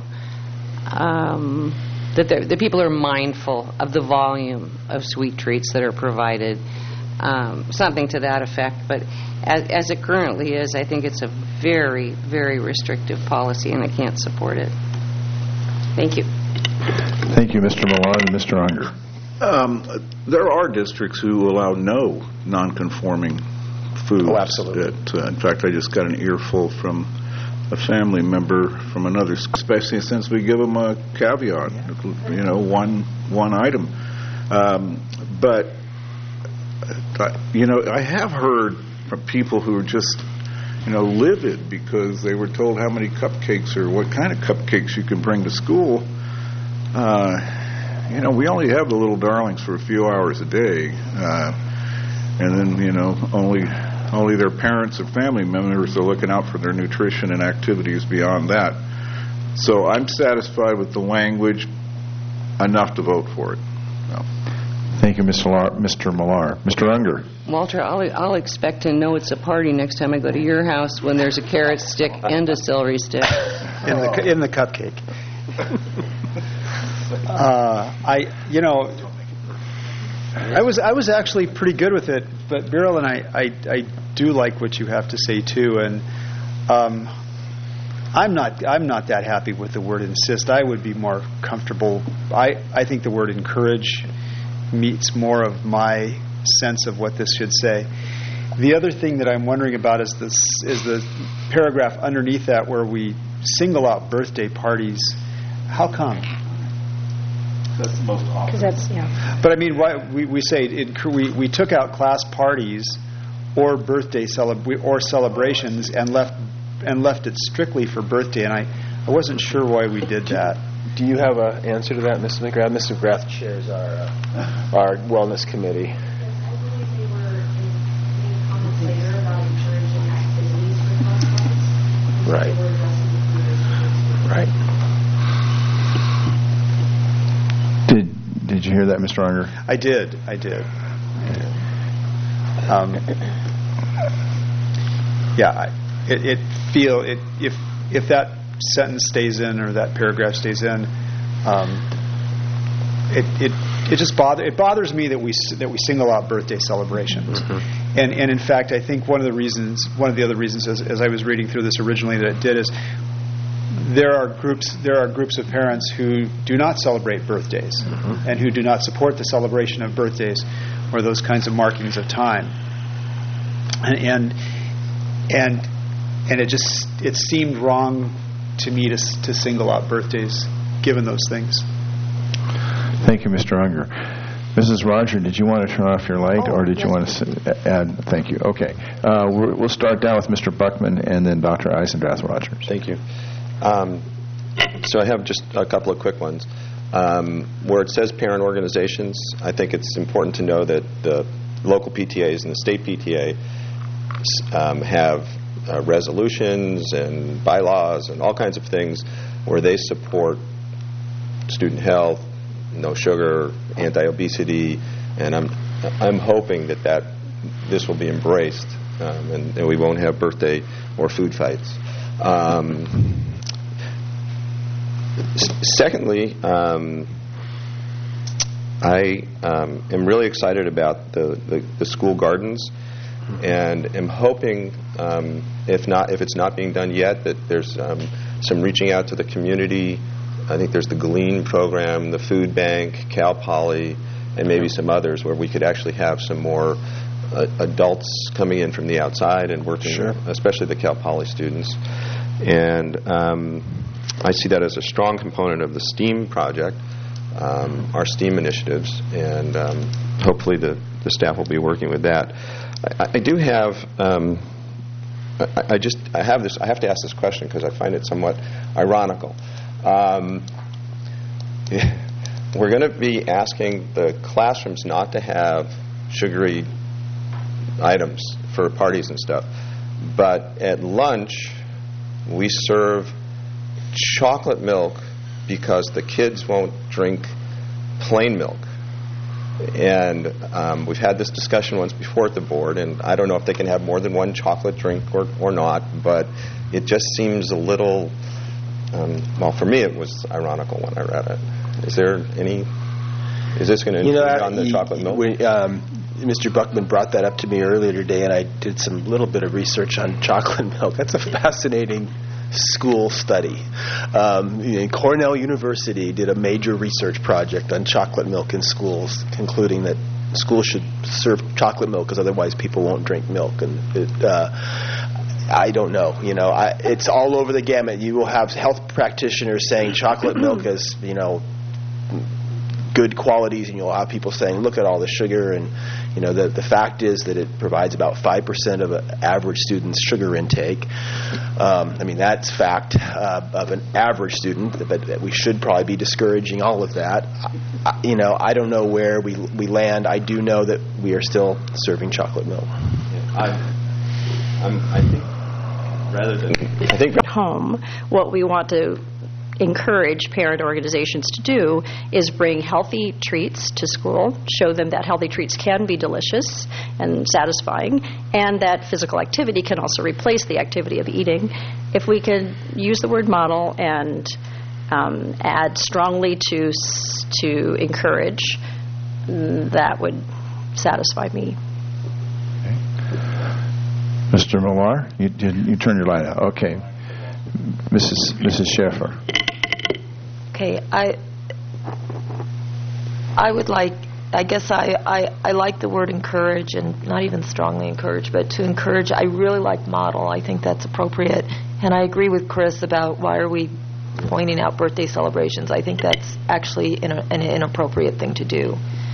that people are mindful of the volume of sweet treats that are provided, something to that effect. But as it currently is, I think it's a very, very restrictive policy, and I can't support it. Thank you. Thank you, Mr. Millar and Mr. Unger. There are districts who allow no non-conforming foods. Oh, absolutely. In fact, I just got an earful from a family member from another, especially since we give them a caveat, one item. But I have heard from people who are just, livid because they were told how many cupcakes or what kind of cupcakes you can bring to school. We only have the little darlings for a few hours a day, and then only their parents or family members are looking out for their nutrition and activities beyond that. So I'm satisfied with the language enough to vote for it. So. Thank you, Mr. Millar. Mr. Unger. Walter, I'll expect to know it's a party next time I go to your house when there's a carrot stick and a celery stick. In the cupcake. I was actually pretty good with it, but Beryl and I do like what you have to say too, and I'm not that happy with the word insist. I would be more comfortable. I think the word encourage meets more of my sense of what this should say. The other thing that I'm wondering about is the paragraph underneath that where we single out birthday parties. How come? That's the most often. But I mean, why we say we took out class parties or birthday celebrations and left it strictly for birthday, and I wasn't sure why we did that. Do you have an answer to that, Mrs. McGrath? Mrs. McGrath chairs our wellness committee. I believe they were in comments later about encouraging activities for class. Right. Right. Did you hear that, Mr. Unger? I did. If that sentence stays in or that paragraph stays in, it bothers me that we single out birthday celebrations. Mm-hmm. And in fact, I think one of the other reasons as I was reading through this originally that it did is there are groups of parents who do not celebrate birthdays, mm-hmm. and who do not support the celebration of birthdays or those kinds of markings of time. And it seemed wrong to me to single out birthdays given those things. Thank you, Mr. Unger. Mrs. Roger, did you want to turn off your light, or did you want to add? Thank you. Okay. We'll start down with Mr. Buckman and then Dr. Eisendrath Rogers. Thank you. So I have just a couple of quick ones. Where it says parent organizations, I think it's important to know that the local PTAs and the state PTA have resolutions and bylaws and all kinds of things where they support student health, no sugar, anti-obesity, and I'm hoping that this will be embraced and we won't have birthday or food fights. Secondly, I am really excited about the school gardens, and am hoping, if it's not being done yet, that there's some reaching out to the community. I think there's the Glean program, the food bank, Cal Poly, and maybe some others where we could actually have some more adults coming in from the outside and working, especially the Cal Poly students. And I see that as a strong component of the STEAM project, our STEAM initiatives, and hopefully the staff will be working with that. I do have, I have to ask this question because I find it somewhat ironical. We're going to be asking the classrooms not to have sugary items for parties and stuff, but at lunch we serve chocolate milk because the kids won't drink plain milk. And we've had this discussion once before at the board, and I don't know if they can have more than one chocolate drink or not, but it just seems a little, well, for me it was ironical when I read it. Is this going to intrude on the chocolate milk? Mr. Buckman brought that up to me earlier today, and I did some little bit of research on chocolate milk. That's a fascinating school study. Cornell University did a major research project on chocolate milk in schools, concluding that schools should serve chocolate milk because otherwise people won't drink milk. And I don't know. It's all over the gamut. You will have health practitioners saying chocolate milk is, good qualities, and you'll have people saying, look at all the sugar, and the fact is that it provides about 5% of an average student's sugar intake. That's fact of an average student, but we should probably be discouraging all of that. I don't know where we land. I do know that we are still serving chocolate milk. I think rather than at home, what we want to encourage parent organizations to do is bring healthy treats to school, show them that healthy treats can be delicious and satisfying, and that physical activity can also replace the activity of eating. If we could use the word model and add strongly to encourage, that would satisfy me. Okay. Mr. Millar, you turned your light out. Okay. Mrs. Schaefer. Okay, I would like, I guess I like the word encourage, and not even strongly encourage, but to encourage, I really like model. I think that's appropriate. And I agree with Chris about why are we pointing out birthday celebrations. I think that's actually an inappropriate thing to do.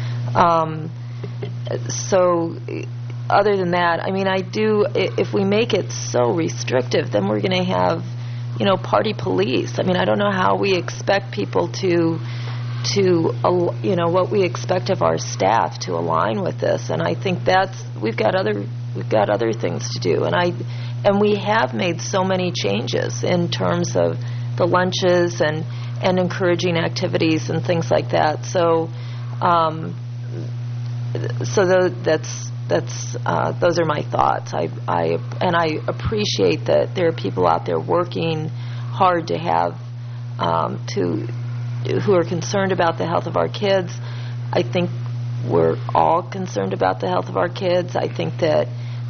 So other than that, if we make it so restrictive, then we're going to have party police. I don't know how we expect people to what we expect of our staff to align with this. And I think we've got other things to do. And we have made so many changes in terms of the lunches and encouraging activities and things like that. So those are my thoughts. I appreciate that there are people out there working hard to have who are concerned about the health of our kids. I think we're all concerned about the health of our kids. I think that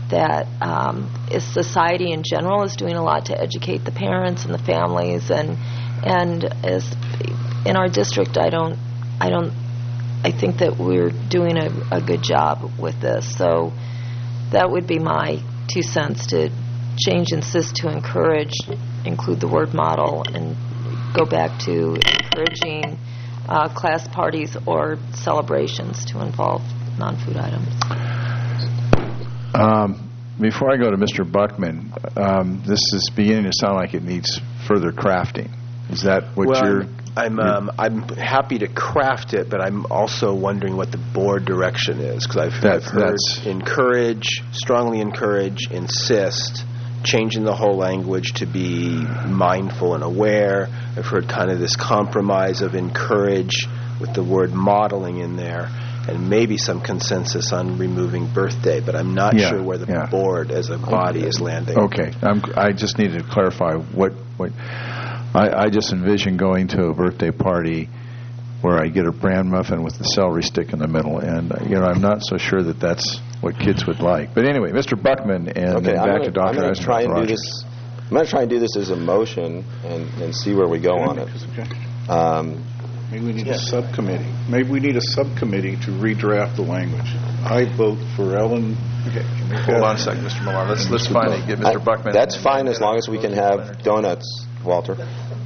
society in general is doing a lot to educate the parents and the families, and as in our district, I think that we're doing a good job with this. So that would be my 2 cents, to change insist to encourage, include the word model, and go back to encouraging class parties or celebrations to involve non-food items. Before I go to Mr. Buckman, this is beginning to sound like it needs further crafting. Is that what you're... I'm happy to craft it, but I'm also wondering what the board direction is, because I've heard encourage, strongly encourage, insist, changing the whole language to be mindful and aware. I've heard kind of this compromise of encourage with the word modeling in there, and maybe some consensus on removing birthday, but I'm not sure where the board as a body is landing. Okay. I just needed to clarify what I just envision going to a birthday party where I get a bran muffin with the celery stick in the middle, and I'm not so sure that that's what kids would like. But anyway, Mr. Buckman, and then back to Dr. I'm going to try and do this. I'm going to try and do this as a motion and see where we go on it. Maybe we need a subcommittee. Maybe we need a subcommittee to redraft the language. I vote for Ellen. Okay, hold on a second, Mr. Millar. Let's finally get Mr. Buckman. That's fine as long as we can have donuts, Walter.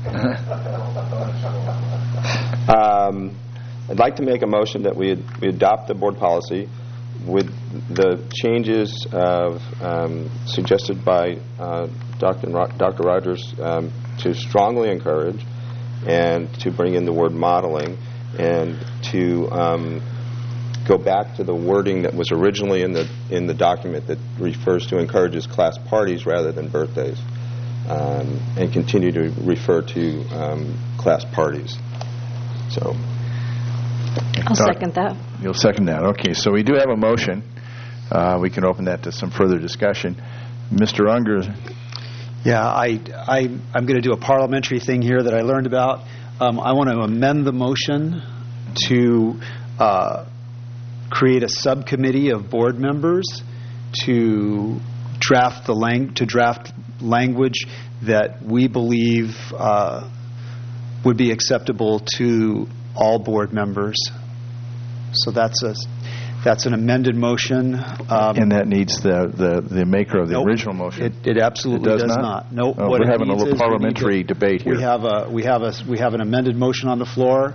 I'd like to make a motion that we adopt the board policy with the changes suggested by Dr. Rogers to strongly encourage and to bring in the word modeling and to go back to the wording that was originally in the document that refers to encourages class parties rather than birthdays, and continue to refer to class parties. So I'll second that. You'll second that. Okay, so we do have a motion. We can open that to some further discussion. Mr. Unger. Yeah, I'm going to do a parliamentary thing here that I learned about. I want to amend the motion to create a subcommittee of board members to draft language that we believe would be acceptable to all board members. So that's an amended motion. And that needs the maker of the original motion. It absolutely does not. Nope. We're having a little parliamentary debate here. We have an amended motion on the floor.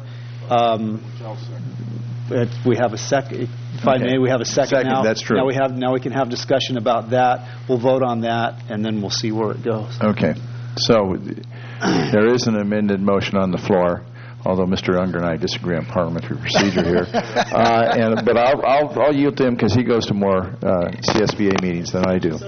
We have a second. If I may, we have a second now. That's true. Now we can have discussion about that. We'll vote on that, and then we'll see where it goes. Okay. So there is an amended motion on the floor, although Mr. Unger and I disagree on parliamentary procedure here. But I'll yield to him because he goes to more CSBA meetings than I do.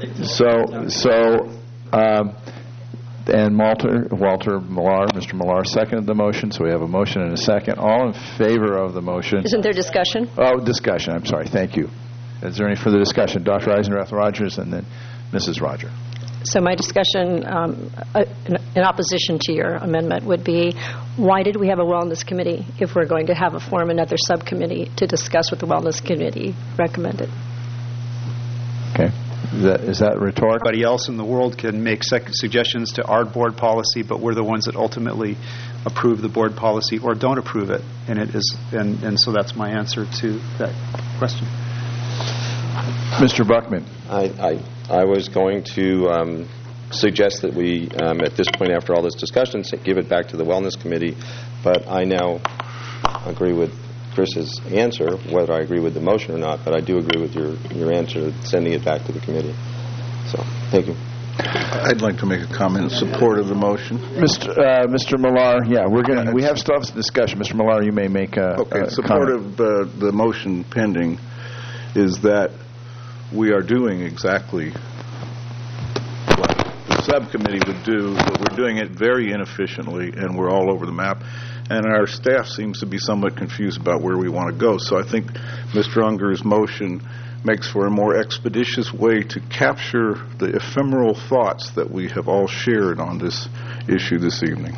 And Walter Millar, Mr. Millar seconded the motion, so we have a motion and a second. All in favor of the motion? Isn't there discussion? Oh, discussion. I'm sorry. Thank you. Is there any further discussion? Dr. Eisenrath Rogers and then Mrs. Roger. So my discussion in opposition to your amendment would be, why did we have a wellness committee if we're going to form another subcommittee to discuss what the wellness committee recommended? Okay. Is that rhetorical? Everybody else in the world can make suggestions to our board policy, but we're the ones that ultimately approve the board policy or don't approve it. And so that's my answer to that question. Mr. Buckman. I was going to suggest that we, at this point after all this discussion, give it back to the Wellness Committee, but I now agree with Chris's answer, whether I agree with the motion or not, but I do agree with your answer, sending it back to the committee. So, thank you. I'd like to make a comment in support of the motion. Mr. Millar, we have still have discussion. Mr. Millar, you may make a support comment. of the motion pending is that we are doing exactly what the subcommittee would do, but we're doing it very inefficiently, and we're all over the map. And our staff seems to be somewhat confused about where we want to go. So I think Mr. Unger's motion makes for a more expeditious way to capture the ephemeral thoughts that we have all shared on this issue this evening.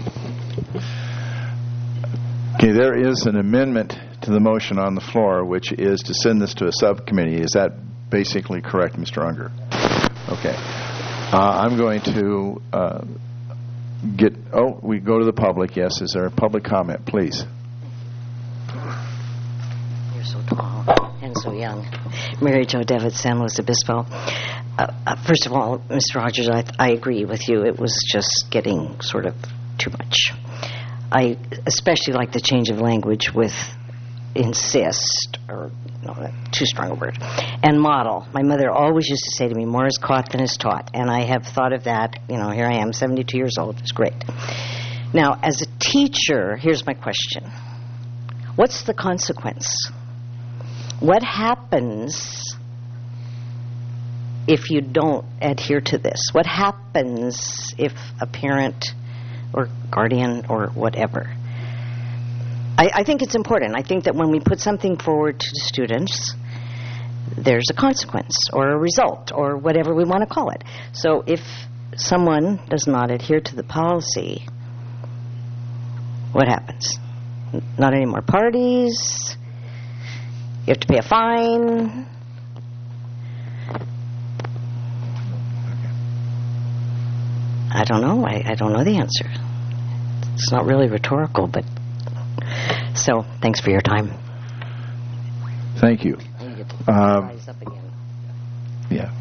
Okay, there is an amendment to the motion on the floor, which is to send this to a subcommittee. Is that basically correct, Mr. Unger? Okay. I'm going to we go to the public. Yes, is there a public comment, please? You're so tall and so young. Mary Jo Devitt, San Luis Obispo. First of all, Mr. Rogers, I agree with you. It was just getting sort of too much. I especially like the change of language with insist, or no, too strong a word, and model. My mother always used to say to me, more is caught than is taught, and I have thought of that. Here I am, 72 years old. It's great. Now, as a teacher, here's my question. What's the consequence? What happens if you don't adhere to this? What happens if a parent or guardian or whatever? I think it's important. I think that when we put something forward to the students, there's a consequence or a result or whatever we want to call it. So if someone does not adhere to the policy, what happens? Not any more parties? You have to pay a fine? I don't know. I don't know the answer. It's not really rhetorical, but... So, thanks for your time. Thank you. Rise up again. Yeah.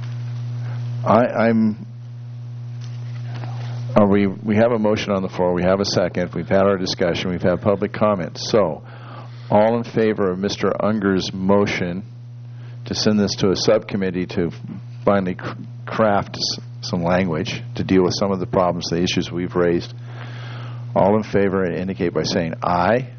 We have a motion on the floor. We have a second. We've had our discussion. We've had public comments. So, all in favor of Mr. Unger's motion to send this to a subcommittee to finally craft some language to deal with some of the problems, the issues we've raised. All in favor indicate by saying aye.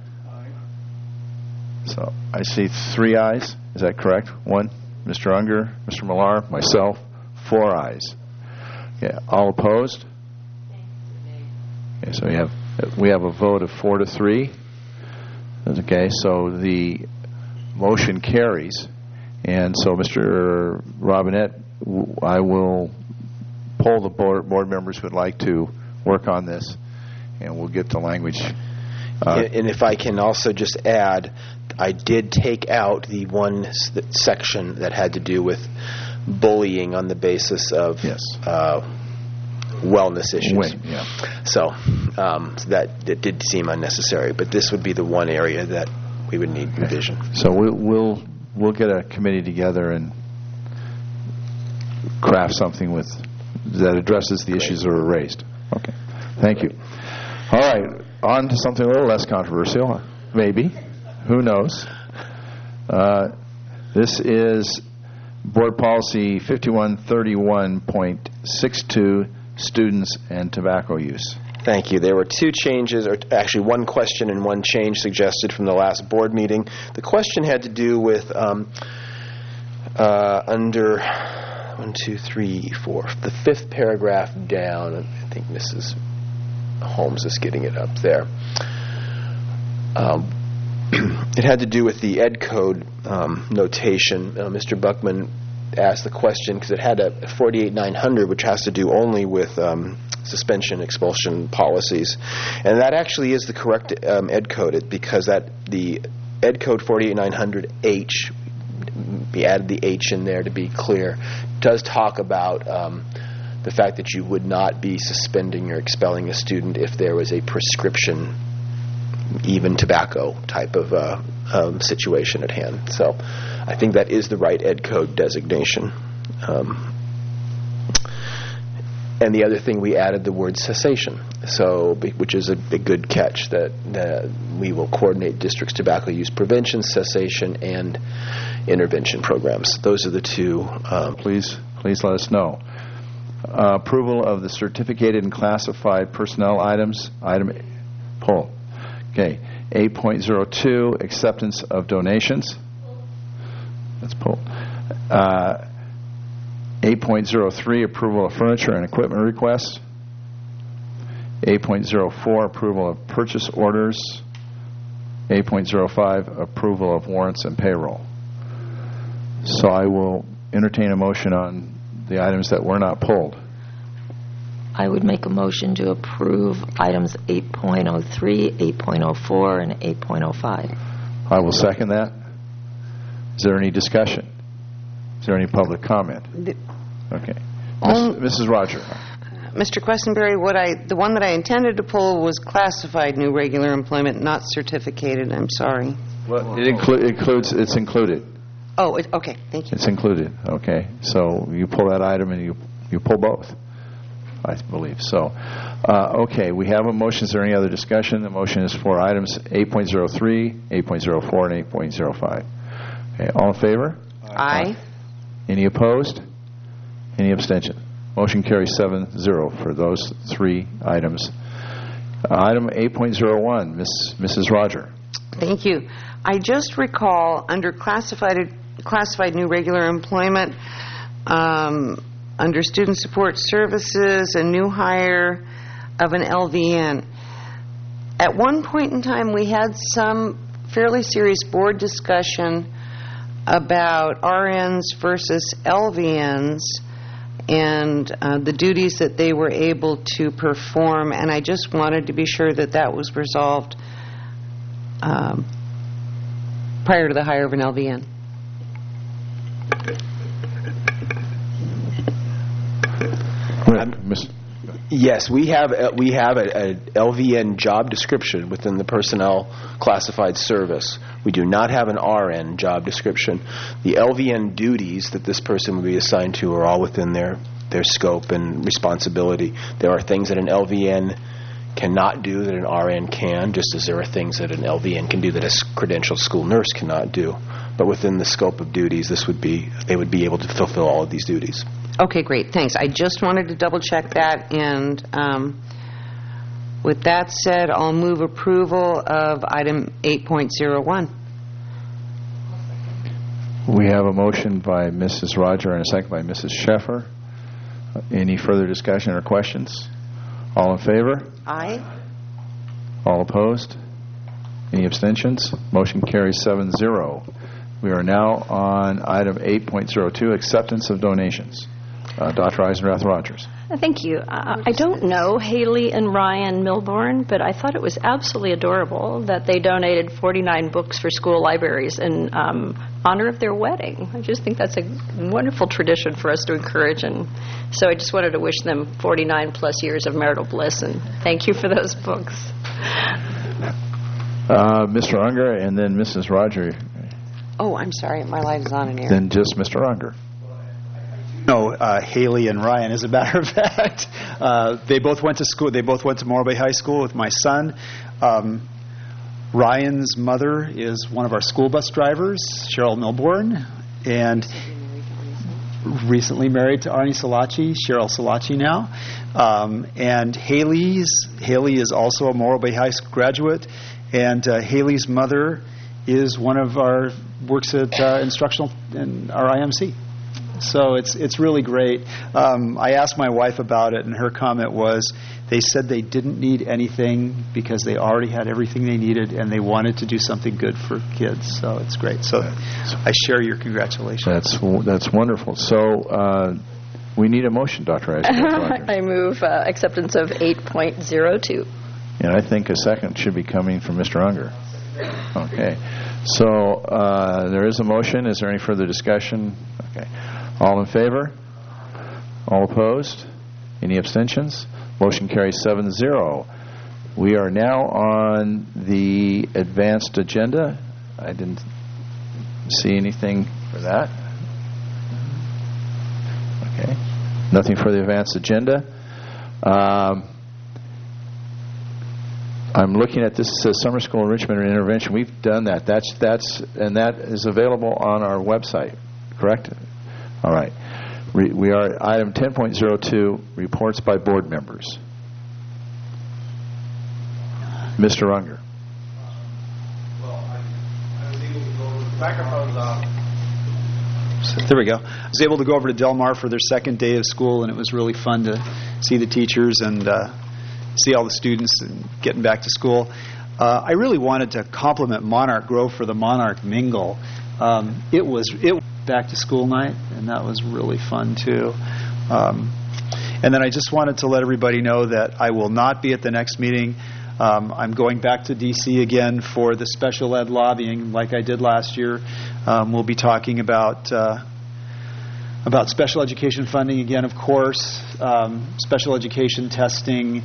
So I see 3 ayes. Is that correct? 1, Mr. Unger, Mr. Millar, myself, 4 ayes. Yeah. All opposed? Okay, so we have a vote of 4 to 3. Okay, so the motion carries, and so Mr. Robinette, I will poll the board members who would like to work on this, and we'll get the language. And if I can also just add, I did take out the one section that had to do with bullying on the basis of wellness issues. So that did seem unnecessary, but this would be the one area that we would need revision. So we'll get a committee together and craft something that addresses the issues that were raised. Okay. Thank you. All right. On to something a little less controversial, maybe. Who knows? This is Board Policy 5131.62, Students and Tobacco Use. Thank you. There were 2 changes, or actually 1 question and 1 change suggested from the last board meeting. The question had to do with under 1, 2, 3, 4, the 5th paragraph down. I think Mrs. Holmes is getting it up there. It had to do with the Ed Code notation. Mr. Buckman asked the question because it had a 48900, which has to do only with suspension, expulsion policies. And that actually is the correct Ed Code, because the Ed Code 48900H, we added the H in there to be clear, does talk about the fact that you would not be suspending or expelling a student if there was a prescription, even tobacco type of situation at hand. So I think that is the right Ed Code designation. And the other thing, we added the word cessation, which is a good catch, that we will coordinate districts' tobacco use prevention, cessation, and intervention programs. Those are the 2. Please let us know. Approval of the certificated and classified personnel items. Item poll. Okay. 8.02, acceptance of donations. That's pulled. 8.03, approval of furniture and equipment requests. 8.04, approval of purchase orders. 8.05, approval of warrants and payroll. So I will entertain a motion on the items that were not pulled. I would make a motion to approve items 8.03, 8.04, and 8.05. I will second that. Is there any discussion? Is there any public comment? Okay. Mrs. Roger. Mr. Questenberry, the one that I intended to pull was classified new regular employment, not certificated. I'm sorry. Well, it's included. Oh, okay. Thank you. It's included. Okay. So you pull that item and you pull both, I believe. So, okay, we have a motion. Is there any other discussion? The motion is for items 8.03, 8.04, and 8.05. Okay, all in favor? Aye. Any opposed? Any abstention? Motion carries 7-0 for those 3 items. Item 8.01, Mrs. Roger. Thank you. I just recall under classified new regular employment, under student support services, a new hire of an LVN. At one point in time, we had some fairly serious board discussion about RNs versus LVNs and the duties that they were able to perform, and I just wanted to be sure that that was resolved prior to the hire of an LVN. Yes, we have a LVN job description within the personnel classified service. We do not have an RN job description. The LVN duties that this person would be assigned to are all within their scope and responsibility. There are things that an LVN cannot do that an RN can, just as there are things that an LVN can do that a credentialed school nurse cannot do. But within the scope of duties, they would be able to fulfill all of these duties. Okay, great. Thanks. I just wanted to double-check that, and with that said, I'll move approval of item 8.01. We have a motion by Mrs. Roger and a second by Mrs. Sheffer. Any further discussion or questions? All in favor? Aye. All opposed? Any abstentions? Motion carries 7-0. We are now on item 8.02, acceptance of donations. Dr. Eisenrath Rogers. Thank you. I don't know Haley and Ryan Milbourne, but I thought it was absolutely adorable that they donated 49 books for school libraries in honor of their wedding. I just think that's a wonderful tradition for us to encourage, and so I just wanted to wish them 49 plus years of marital bliss, and thank you for those books. Mr. Unger and then Mrs. Roger. Oh, I'm sorry. My light is on in here. Then just Mr. Unger. No, Haley and Ryan. As a matter of fact, they both went to school. They both went to Morro Bay High School with my son. Ryan's mother is one of our school bus drivers, Cheryl Milbourne, and recently married to Arnie Salachi, Cheryl Salachi now. And Haley is also a Morro Bay High School graduate, and Haley's mother is one of our works at instructional in our IMC. So it's really great. I asked my wife about it, and her comment was they said they didn't need anything because they already had everything they needed, and they wanted to do something good for kids. So it's great. So I share your congratulations. That's wonderful. So we need a motion, Dr. Eisenberg. I move acceptance of 8.02. And I think a second should be coming from Mr. Unger. Okay. So there is a motion. Is there any further discussion? Okay. All in favor? All opposed? Any abstentions? Motion carries 7-0. We are now on the advanced agenda. I didn't see anything for that. Okay. Nothing for the advanced agenda. I'm looking at this. It says Summer School Enrichment and Intervention. We've done that. That is available on our website, correct? All right. We are at item 10.02, reports by board members. Mr. Unger. There we go. I was able to go over to Del Mar for their second day of school, and it was really fun to see the teachers and see all the students and getting back to school. I really wanted to compliment Monarch Grove for the Monarch Mingle. It was back to school night, and that was really fun too. And then I just wanted to let everybody know that I will not be at the next meeting. I'm going back to D.C. again for the special ed lobbying like I did last year. We'll be talking about special education funding again, of course, special education testing,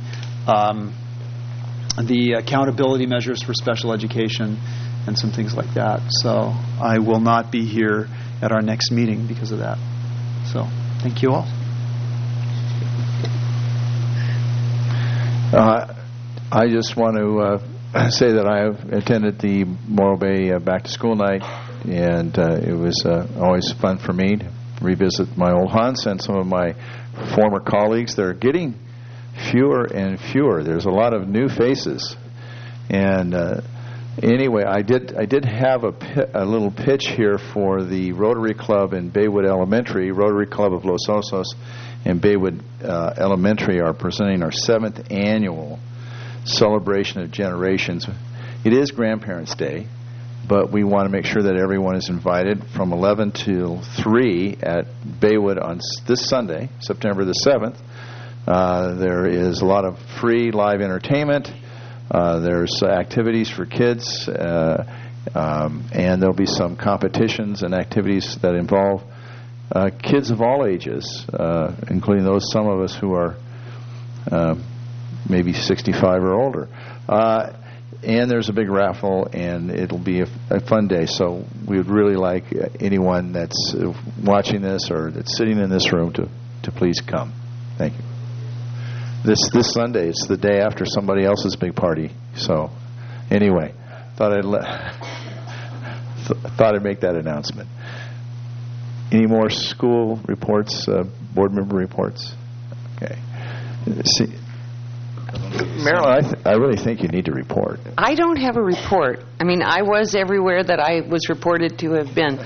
the accountability measures for special education, and some things like that. So I will not be here at our next meeting because of that. So thank you all. I just want to say that I attended the Morro Bay Back to School Night, and it was always fun for me to revisit my old haunts and some of my former colleagues. They're getting fewer and fewer. There's a lot of new faces. And anyway, I did have a little pitch here for the Rotary Club in Baywood Elementary. Rotary Club of Los Osos and Baywood Elementary are presenting our 7th annual celebration of generations. It is Grandparents' Day, but we want to make sure that everyone is invited from 11 till 3 at Baywood on this Sunday, September the 7th. There is a lot of free live entertainment. There's activities for kids, and there'll be some competitions and activities that involve kids of all ages, including some of us who are maybe 65 or older. And there's a big raffle, and it'll be a fun day. So we would really like anyone that's watching this or that's sitting in this room to please come. Thank you. This Sunday, it's the day after somebody else's big party. So anyway, thought I'd make that announcement. Any more school reports, board member reports? Okay. See, Marilyn, I really think you need to report. I don't have a report. I mean, I was everywhere that I was reported to have been.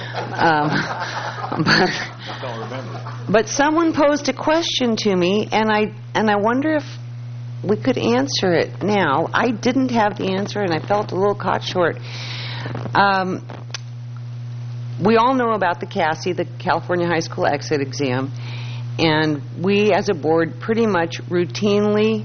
But someone posed a question to me, and I wonder if we could answer it now. I didn't have the answer, and I felt a little caught short. We all know about the CASI, the California High School Exit Exam, and we as a board pretty much routinely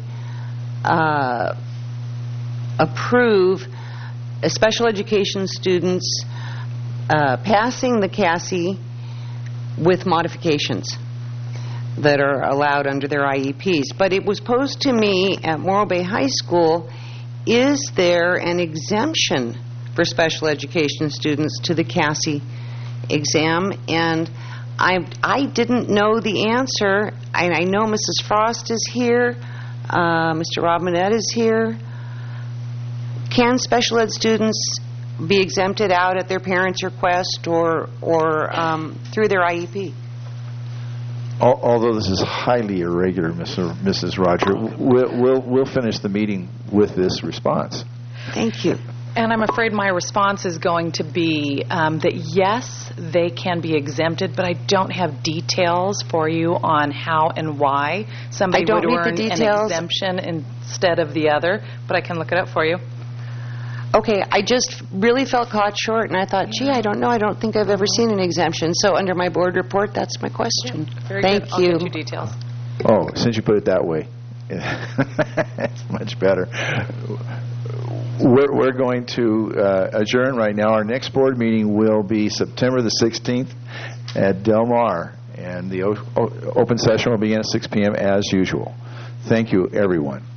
approve special education students passing the CASI with modifications that are allowed under their IEPs. But it was posed to me at Morro Bay High School, is there an exemption for special education students to the CASI exam? And I didn't know the answer. I know Mrs. Frost is here. Mr. Robinette is here. Can special ed students be exempted out at their parents' request or through their IEP? Although this is highly irregular, Mrs. Roger, we'll finish the meeting with this response. Thank you. And I'm afraid my response is going to be that yes, they can be exempted, but I don't have details for you on how and why somebody would earn an exemption instead of the other, but I can look it up for you. Okay, I just really felt caught short, and I thought, gee, I don't know. I don't think I've ever seen an exemption. So under my board report, that's my question. Yeah, very Thank good. you. I'll get you details. Oh, since you put it that way, it's much better. We're going to adjourn right now. Our next board meeting will be September the 16th at Del Mar, and the open session will begin at 6 p.m. as usual. Thank you, everyone.